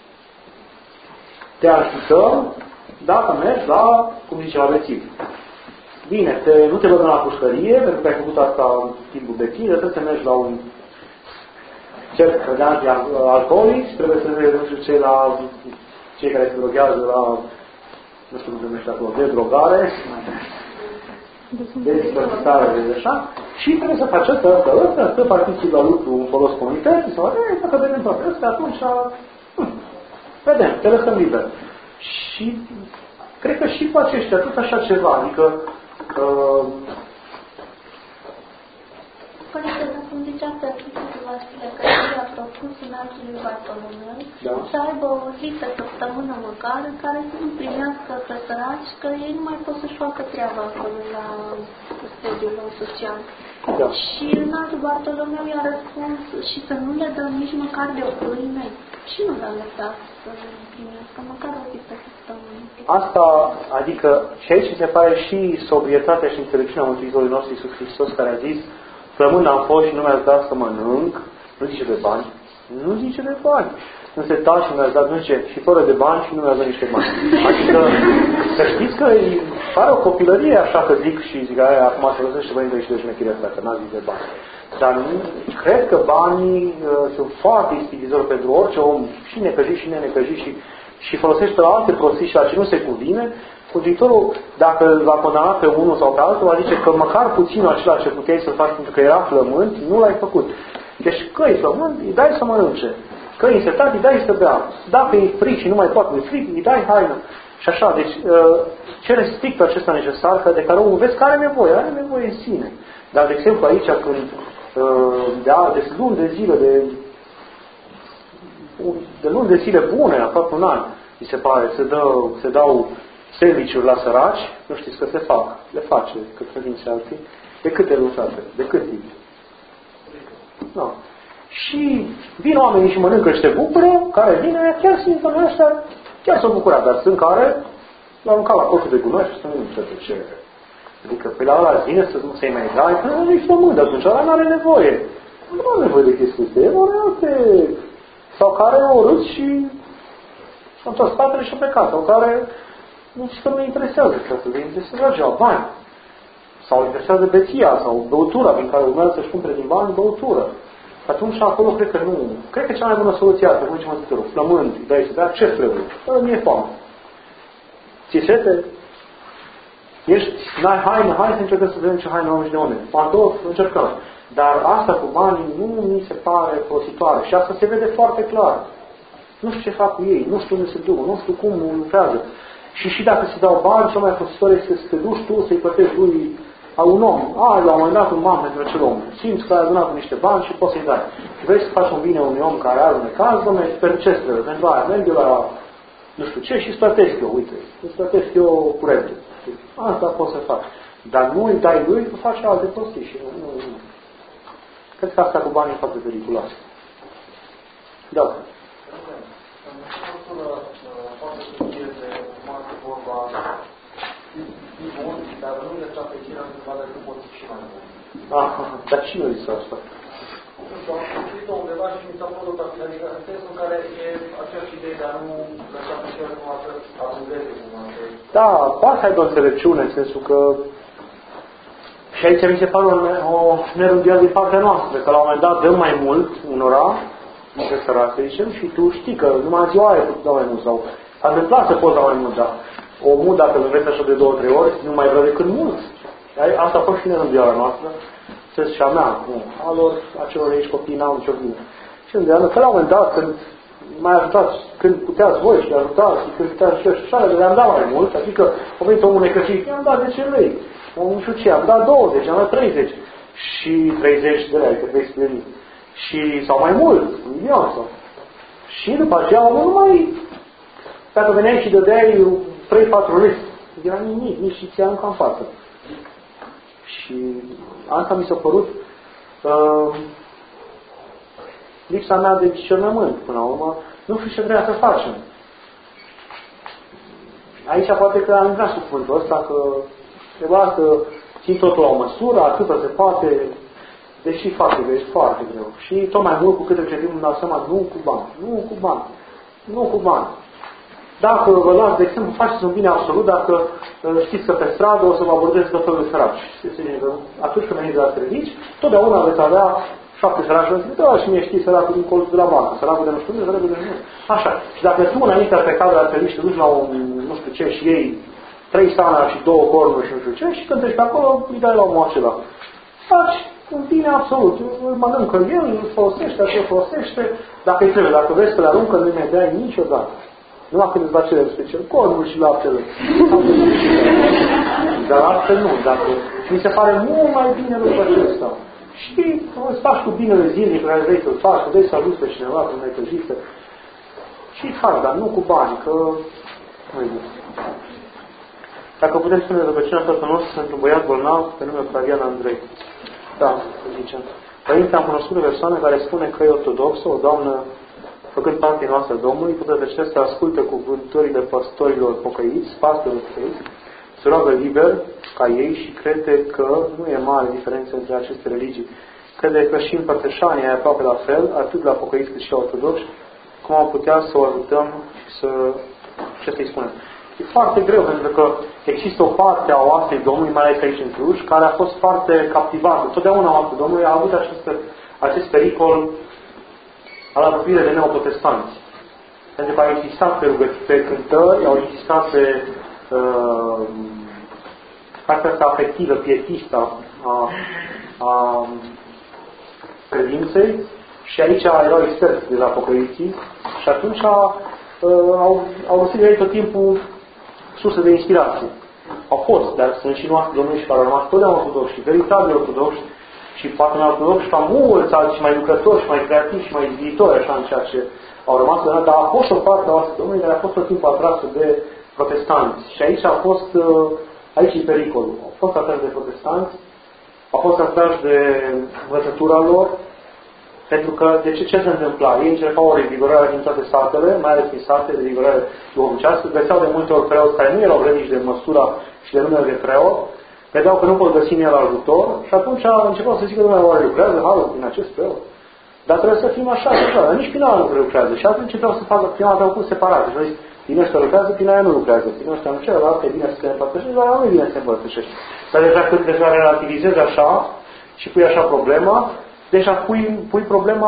te ajutăm dacă mergi la, cum zice, la bețiv. Bine, te, nu te băgăm la pușcărie, pentru că ai făcut asta în timpul bețiv, trebuie să mergi la un cerc de alcoolici, trebuie să mergi, nu știu ce, la cei care se droghează la, nu știu cum se numește acolo, de drogare, de dispersare, de așa, și trebuie să faci asta, asta, asta, să participi la lucru în folos comunității, sau, ei, dacă vedem toate astea, atunci, hm, vedem, te lăsăm liber. Și cred că și cu aceștia, tot așa ceva, adică uh, Părinte, cum ziceați pe câteva zile, că el a propus în altul lui Bartolomeu da. Să aibă o zi pe săptămână măcar în care să nu primească pe săraci, că ei nu mai pot să-și facă treaba acolo la sediul social. Da. Și în altul Bartolomeu i-a răspuns și să nu le dăm nici măcar de o pâine. Și nu l-a lăsat să primească măcar o zi pe săptămână. Asta, adică, și aici se pare și sobrietatea și înțelepciunea Mântuitorului nostru Iisus Hristos, care a zis: flămând am fost și nu mi-ați dat să mănânc, nu zice de bani, nu zice de bani. Nu se taci și nu mi-ați dat, nu zice, și fără de bani și nu mi-ați dat niște bani. Adică, să știți că pare o copilărie, așa că zic și zic, aia, acum să lăsește banii de și de șmechirea asta, că n-a zis de bani. Dar nu, cred că banii uh, sunt foarte ispititori pentru orice om, și necăjit și nenecăjit, și, și folosește la alte prostii și la ce nu se cuvine. Mântuitorul, dacă îl va condamna pe unul sau pe altul, va zice că măcar puținul acela ce puteai să faci pentru că era flământ, nu l-ai făcut. Deci că e flământ, îi dai să mănânce. Că e însetat, îi dai să bea. Dacă e fric și nu mai poate, e fric, îi dai haină. Și așa, deci cere strictul acesta necesar, că de care omul vezi că are nevoie, are nevoie în sine. Dar, de exemplu, aici, când de, de luni de zile, de, de luni de zile bune, aproape un an, mi se pare, se, dă, se dau sandwich-uri la săraci, nu știți că se fac, le face cât credințe alții. De câte luni, de cât timp? No. Și vin oamenii și mănâncă și se bucură, care vine, chiar simt că ăștia, chiar s-au bucurat, dar sunt care l-au mâncat la coșul de gunoi și să nu știu ce. Adică pe la ăla vine să, să-i mai dai, că nu ești flămând, atunci ăla nu are nevoie. Nu are nevoie de chestii astea, e alte. Sau care au râs și și-au întors spatele și-au plecat, sau care nu știu că nu interesează că le interesează altceva, bani. Sau le interesează beția sau băutura prin care urmează să-și cumpere din bani băutură. Atunci acolo cred că nu. Cred că cea mai bună soluție asta, cum zice Mântuitorul, flămând, îi dai să bea, ce trebuie? Mi-e foame. Ți-e sete? Ești, n-ai haină, hai să încercăm să vedem ce haină am și de unde. Pantofi, încercăm. Dar asta cu banii nu mi se pare folositoare. Și asta se vede foarte clar. Nu știu ce fac cu ei, nu știu unde se duc, nu știu cum lucrează. Și și dacă se dau bani, cea mai folositor este să te duci tu, să-i plătești lui a un om. A, la un moment dat un ban pentru acel om. Simți că ai adunat cu niște bani și poți să-i dai. Și vrei să faci un bine unui om care are un necaz, dom'le, pentru ce trebuie? Pentru aia merg eu la nu știu ce și îți plătesc eu, uite, îți plătesc eu curentul. Asta pot să fac. Dar nu îi dai lui, tu faci alte prostii și nu, nu, nu. Cred că asta cu banii e foarte periculoasă. Da. În măsură poate să fie de urmată vorba fi bun, dar nu de cea fericirea întrebarea că poți fi și mai bun. Ah, dar cine a zis asta? Nu știu, am citit-o undeva și mi s-a părut adică în sensul în care e aceeași idee de a nu lăsa fericirea cumva să abuzeze cumva. Da, poate aibă înțelepciune, în sensul că și aici mi se pare o, o nerânduială din partea noastră, că la un moment dat dăm mai mult unora, dintre sărați, zicem, și tu știi că numai ziua aia tu dau mai mult, sau a întâmplat să poți da mai mult, dar omul, dacă îl înveți așa de două, trei ori, nu mai vrea decât mult. Asta a fost și nerânduiala noastră, să și a mea, nu, a lor, acelor aici copii n-au nicio vină. Și îndeamnă că la un moment dat, când mai ajutați, când puteați voi și ajutați, și când puteați și eu și așa, le-am dat mai mult, adică a venit omul necășit, i-am dat zece lei, nu știu ce, am dat douăzeci, am dat treizeci și treizeci de lei, că trei de mii. Și, sau mai mult, un milion sau. Și după aceea omul nu mai, dacă veneai și dădeai trei patru lei, era nimic, nici și ți-a încă în față. Și asta mi s-a părut uh, lipsa mea de discernământ până la urmă. Nu știu ce vrea să facem. Aici poate că am intrat sub cuvântul ăsta, că trebuia să țin totul la o măsură, atâta se poate, deși foarte greu, e foarte greu. Și tot mai mult cu cât trece timpul îmi dau seama, nu cu bani, nu cu bani, nu cu bani. Dacă vă luați, de exemplu, faceți un bine absolut, dacă știți că pe stradă o să vă abordeze tot felul de săraci. Atunci când veniți de la servici, totdeauna veți avea șapte săraci și zic, da, și mie știi săracul din colțul de la bancă, săracul de nu știu, săracul de nu știu. Așa. Și dacă tu înainte pe cadru la servici te duci la un nu știu ce și iei trei sana și două cornuri și nu știu ce, și când treci pe acolo, îi dai la omul acela. Faci un bine absolut. Îl mănâncă el, îl folosește, așa îl folosește. Dacă îi trebuie, dacă vezi că le aruncă, nu mi-ai dai niciodată. Nu când îți va cere special, cornul și laptele. Dar altfel nu. Dacă... Și mi se pare mult mai bine lucrul acesta. Și îți faci cu binele zilnic pe care vrei să-l faci, că vrei să ajuți pe cineva, cu necăjită. Și îi faci, dar nu cu bani, că nu-i bine. Dacă putem spune rugăciunea Tatăl nostru, sunt un băiat bolnav pe nume Flavian Andrei. Da, să zicem. Părinte, am cunoscut o persoană care spune că e ortodoxă, o doamnă făcând parte noastră Domnului, cu toate acestea ascultă cuvânturile păstorilor pocăiți, pastorilor pocăiți, se roagă liber ca ei și crede că nu e mare diferență între aceste religii. Crede că și împărtășania e aproape la fel, atât la pocăiți cât și la ortodoxi, cum am putea să o ajutăm să... ce să-i spunem? E foarte greu, pentru că există o parte a oasei Domnului, mai ales aici în Cluj, care a fost foarte captivată. Totdeauna oasea Domnului a avut acest, acest pericol al apropiere de neoprotestanți. Pentru că au insistat pe rugăciuni, pe cântări, au insistat pe uh, partea asta afectivă, pietistă a, a credinței și aici erau experți de la pocăiții și atunci uh, au, au găsit de ei tot timpul surse de inspirație. Au fost, dar sunt și noastre Domnului și care au rămas totdeauna ortodoxi, veritabili ortodoxi, și poate în ortodoxi și mulți alții și mai lucrători și mai creativi și mai viitori așa în ceea ce au rămas, dar a fost o parte a oasei Domnului care a fost tot timpul atrasă de protestanți. Și aici a fost, aici e pericolul. Au fost atrași de protestanți, au fost atrași de învățătura lor, pentru că, de ce, ce se întâmpla? Ei încercau o revigorare din toate satele, mai ales din sate, revigorare duhovnicească, găseau de multe ori preoți care nu erau vrednici de măsura și de numele de preot, vedeau că nu pot găsi în el ajutor și atunci a început să zică, domnule, oare lucrează harul prin acest preot? Dar trebuie să fim așa, așa, dar nici prin aia nu lucrează. Și atunci vreau să facă, prima dată au pus separate. Și noi, prin ăștia lucrează, prin aia nu lucrează. Prin ăștia nu celălalt, e bine să se împărtășești, dar nu e bine să se împărtășești. Dar deja când deja relativizezi așa și pui așa problema, deja pui, pui problema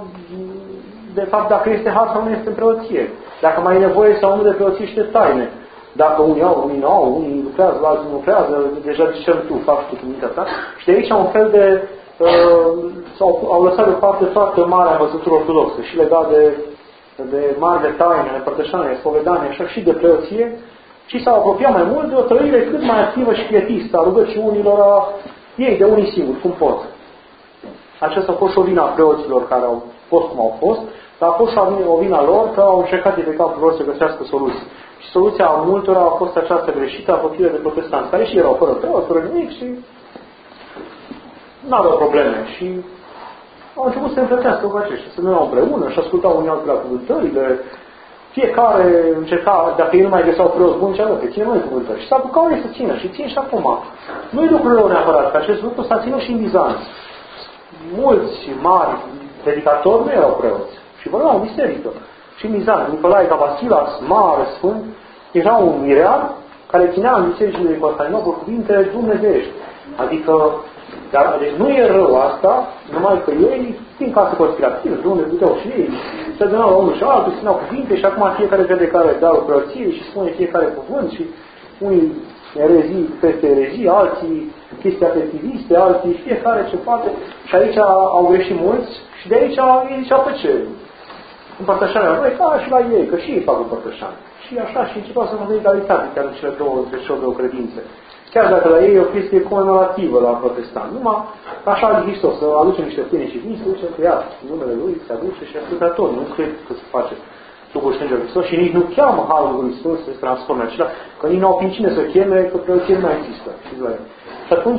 de fapt dacă este har sau nu este în preoție. Dacă mai e nevoie sau nu de preoție și de taine. Dacă unii au, unii nu au, unii lucrează, alții nu lucrează, deja zicem tu, faci tu cu mintea ta. Și de aici un fel de... Uh, au, au lăsat deoparte foarte mare învățătură ortodoxă și legat de, de mari de taine, de părtășanie, spovedanie, așa și de preoție, și s-au apropiat mai mult de o trăire cât mai activă și pietistă a rugăciunilor a ei, de unii singuri, cum pot. Aceasta a fost și o vină a preoților care au fost cum au fost, dar a fost și o vină a lor că au încercat de pe capul lor să găsească soluții. Și soluția a multora a fost această greșită, apropiere de protestanți, care și erau fără preot, fără nimic și nu aveau probleme. Și au început să se înfrățească cu aceștia, să mergau împreună și ascultau unii alții la cuvântările. Fiecare încerca, dacă ei nu mai găseau preoți buni, ce pe cine mai cuvântări. Și s-a apucat unii să țină și țin și acum. Nu-i lucru rău neapărat, că acest lucru s-a ținut și în Bizanț. Mulți mari predicatori nu erau preoți și vorbeau în biserică. Și în Bizanț, Nicolae Capasilas, mare, sfânt, era un mirean care ținea în bisericile din Constantinopol cuvinte dumnezeiești. Adică, dar, deci nu e rău asta, numai că ei, din casă conspirativă, de unde puteau și ei, se adunau la unul și altul, țineau cuvinte și acum fiecare vede care dă o preoție și spune fiecare cuvânt și unii erezii peste erezii, alții chestii afectiviste, alții fiecare ce poate. Și aici au greșit mulți și de aici ei zicea, pe ce? Împărtășania la noi, ca și la ei, că și ei fac împărtășanie. Și așa, și începeau să facă egalitate chiar în cele două, între cele două credințe. Chiar dacă la ei e o chestie comemorativă la protestant. Numai așa a zis Hristos, să aduce niște pâine și vin, să duce că ia numele Lui, se aduce și atâta tot. Nu cred că se face trupul și sângele Hristos și nici nu cheamă Harul Lui Hristos să se transforme acela, că nici nu au prin cine să cheme, că preoții nu mai există. Și atunci,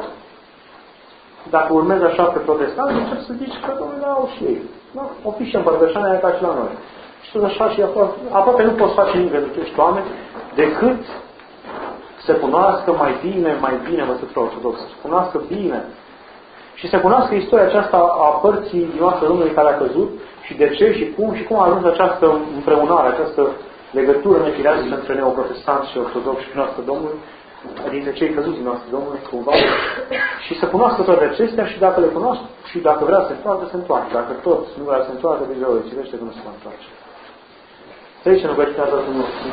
dacă urmezi așa pe protestanți, încep să zici că Domnule au și ei. Da? O fi și împărtășania ca și la noi. Și tot așa și aproape, aproape nu poți face nimic pentru acești oameni decât să cunoască mai bine, mai bine învățătura ortodoxă. Să cunoască bine. Și să cunoască istoria aceasta a părții din noastră Domnului care a căzut și de ce și cum și cum a ajuns această împreunare, această legătură nefirească între neoprotestanți și ortodoxi și noastră Domnului, dintre cei căzuți din noastră Domnului, cumva. Și să cunoască toate acestea și dacă le cunosc și dacă vrea să se întoarcă, se întoarcă. Dacă tot nu vrea să se întoarcă, deja o cirește că nu se va întoarce. Trece în rugăciunea Tatălui nostru.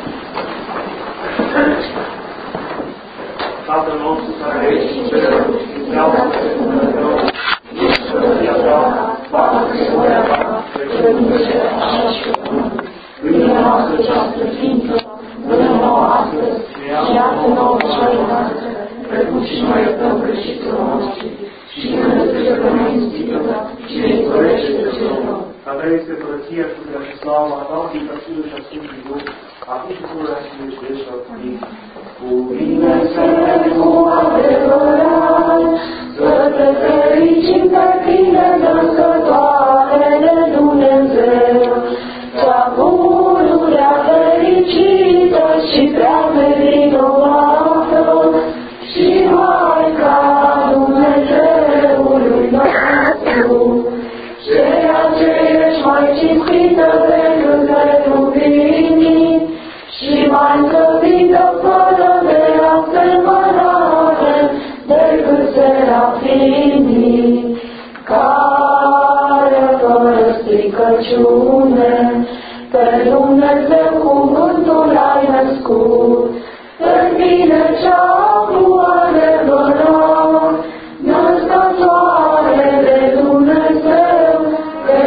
Tatăl nostru care ești în cer, sfințească-se numele Tău, Iisus-ia Ta, facă-se voia Ta, precum în cer, așa și pe pământ. Pâinea noastră această ființă, dă-ne-o astăzi și iartă nouă cele noastre, precum și noi iertăm greșiților noștri. Și nu ne duce pe noi în ispită, ci ne izbăvește de cel rău. A Ta este curăția și puterea și slava Ta, fiindcă Fiul și a Sfântului Duh, acum și pururea și vești și acum. Cuvine să cu adevărat, să te fericim pe tine, născătoare de Dumnezeu, cea pururea fericită și prea nevinovată, și Maica Dumnezeului nostru, ceea ce ești mai cinstită decât neprubinii și mai încăpită fără de asemănare decât serafimii, care fără stricăciune pe Dumnezeu cuvântul ai născut, în tine cea cu adevărat, născătoare de Dumnezeu, de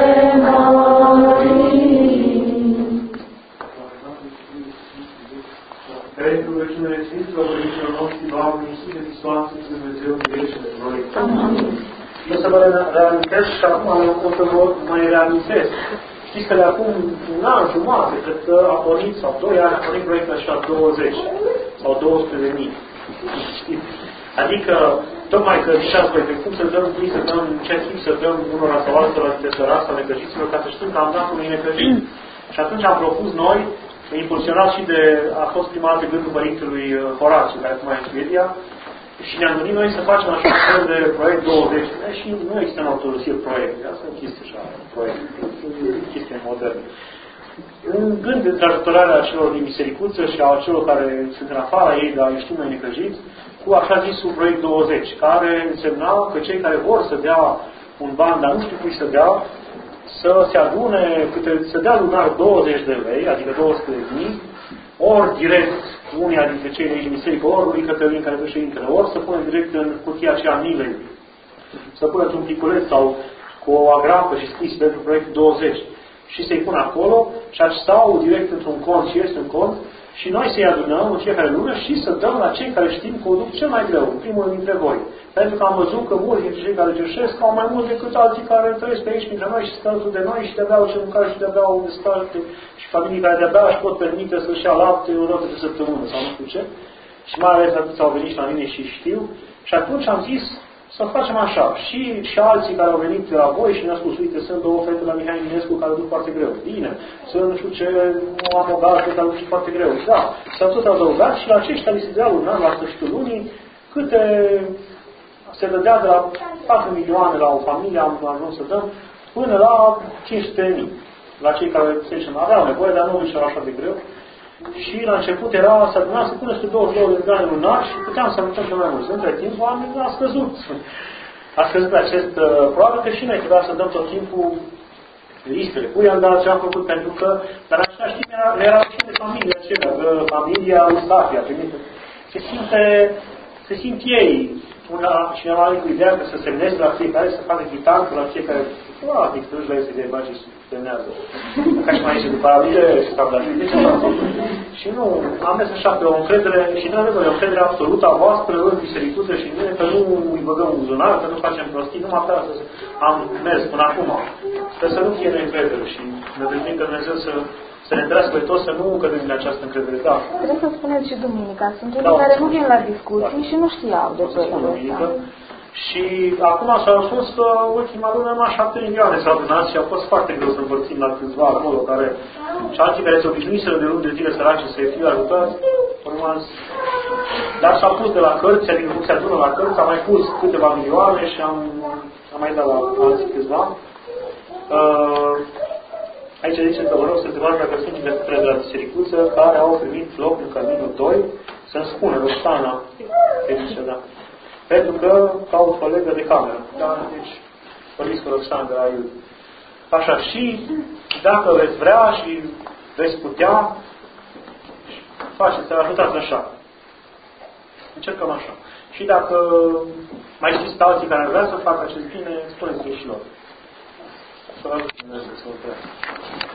Pentru rugăciunile Sfinților Părinților noștri, Doamne Iisuse Hristos, Dumnezeu, miluiește de noi. Eu să vă reamintesc și acum o să vă mai reamintesc. Știți că de acum un an jumate, cred că a pornit, sau doi ani, a pornit proiectul așa douăzeci sau două sute de mii. Adică, tocmai că ziceați voi, pe cum să dăm, cum să dăm, în ce timp să dăm unora sau altora dintre sărați sau necăjiților, ca să știm că am dat unui necăjit. Și atunci am propus noi, impulsionat și de, a fost prima dată gândul Părintelui Horațiu, care acum e în Suedia, și ne-am gândit noi să facem așa fel de proiect douăzeci. Și nu există în ortodoxie proiect, asta e o chestie așa, proiect, e chestie modernă. Un gând de ajutorarea celor din bisericuță și a celor care sunt în afara ei, dar știm noi necăjiți, cu așa zisul proiect douăzeci, care însemna că cei care vor să dea un ban, dar nu știu cui să dea, să se adune, câte, să dea lunar douăzeci de lei, adică două sute de mii, ori direct unia dintre cei de aici în biserică, ori lui Cătălin care președintele, ori să punem direct în cutia aceea milei, să pună într-un piculeț sau cu o agrafă și scris pentru proiectul douăzeci și să-i pun acolo și sau direct într-un cont și este un cont și noi să-i adunăm în fiecare lună și să dăm la cei care știm că o duc cel mai greu, primul dintre voi. Pentru că am văzut că mulți dintre cei care cerșesc au mai mult decât alții care trăiesc pe aici printre noi și stau de noi și de-abia au ce mânca și de-abia au de stat și familii care de-abia își pot permite să-și ia lapte o dată de săptămână sau nu știu ce. Și mai ales atât au venit la mine și știu. Și atunci am zis, să facem așa. Și, și alții care au venit la voi și ne-au spus, uite, sunt două fete la Mihai Eminescu care duc foarte greu. Bine, sunt nu știu ce, nu am o gazdă care duc foarte greu. Da, s-au tot adăugat și la aceștia li se dea un an la sfârșitul lunii, câte se dădea de la patru milioane la o familie, am ajuns să dăm, până la cinci sute de mii. La cei care, să zicem, aveau nevoie, dar nu duceau așa de greu. Și la început era să adunase până spre douăzeci și două de milioane lunar și puteam să ajutăm și mai mulți. Între timp, oamenii a scăzut. A scăzut acest, uh, probabil că și noi trebuia să dăm tot timpul listele. Cui am dat ce am făcut pentru că, dar în același timp era, era și de familie acelea, că familia Eustafia, primită. Se simte, se simt ei, una, cineva are cu ideea că să semneze la fiecare, să facă chitanță la fiecare, adică duci la este de bani și semnează. Ca și mai zice, după aia, și stau la de ce și nu, am mers așa pe o încredere, și nu avem o încredere absolută a voastră în bisericuță și în mine, că nu îi băgăm un buzunar, că nu facem prostii, numai pe asta am mers până acum. Sper să nu fie neîncredere și ne vedem că Dumnezeu să să ne întrească pe toți să nu cădem din această încredere. Da. Trebuie să spuneți și duminica. Sunt cei da, care nu vin la discuții da. și nu știau de proiectul ăsta. Și acum s-a spus că ultima lună numai șapte milioane s-au adunat și a fost foarte greu să împărțim la câțiva acolo, care, și alții care se obișnuiseră de luni de zile săraci să fie ajutați, dar s-a pus de la cărți, adică cum se adună la cărți, am mai pus câteva milioane și am, am mai dat la alții câțiva. Uh, Aici zice că vă rog să te văd dacă sunt investitori de la bisericuță care au primit loc în Căminul doi să-mi spună, Roxana, zice, da. Pentru că caut colegă de cameră. Da? Deci, vorbiți cu Roxana de la el. Așa, și dacă veți vrea și veți putea, faceți, ajutați așa. Încercăm așa. Și dacă mai știți alții care ar vrea să facă acest bine, spuneți-mi și lor. Să vă ajut Dumnezeu să vă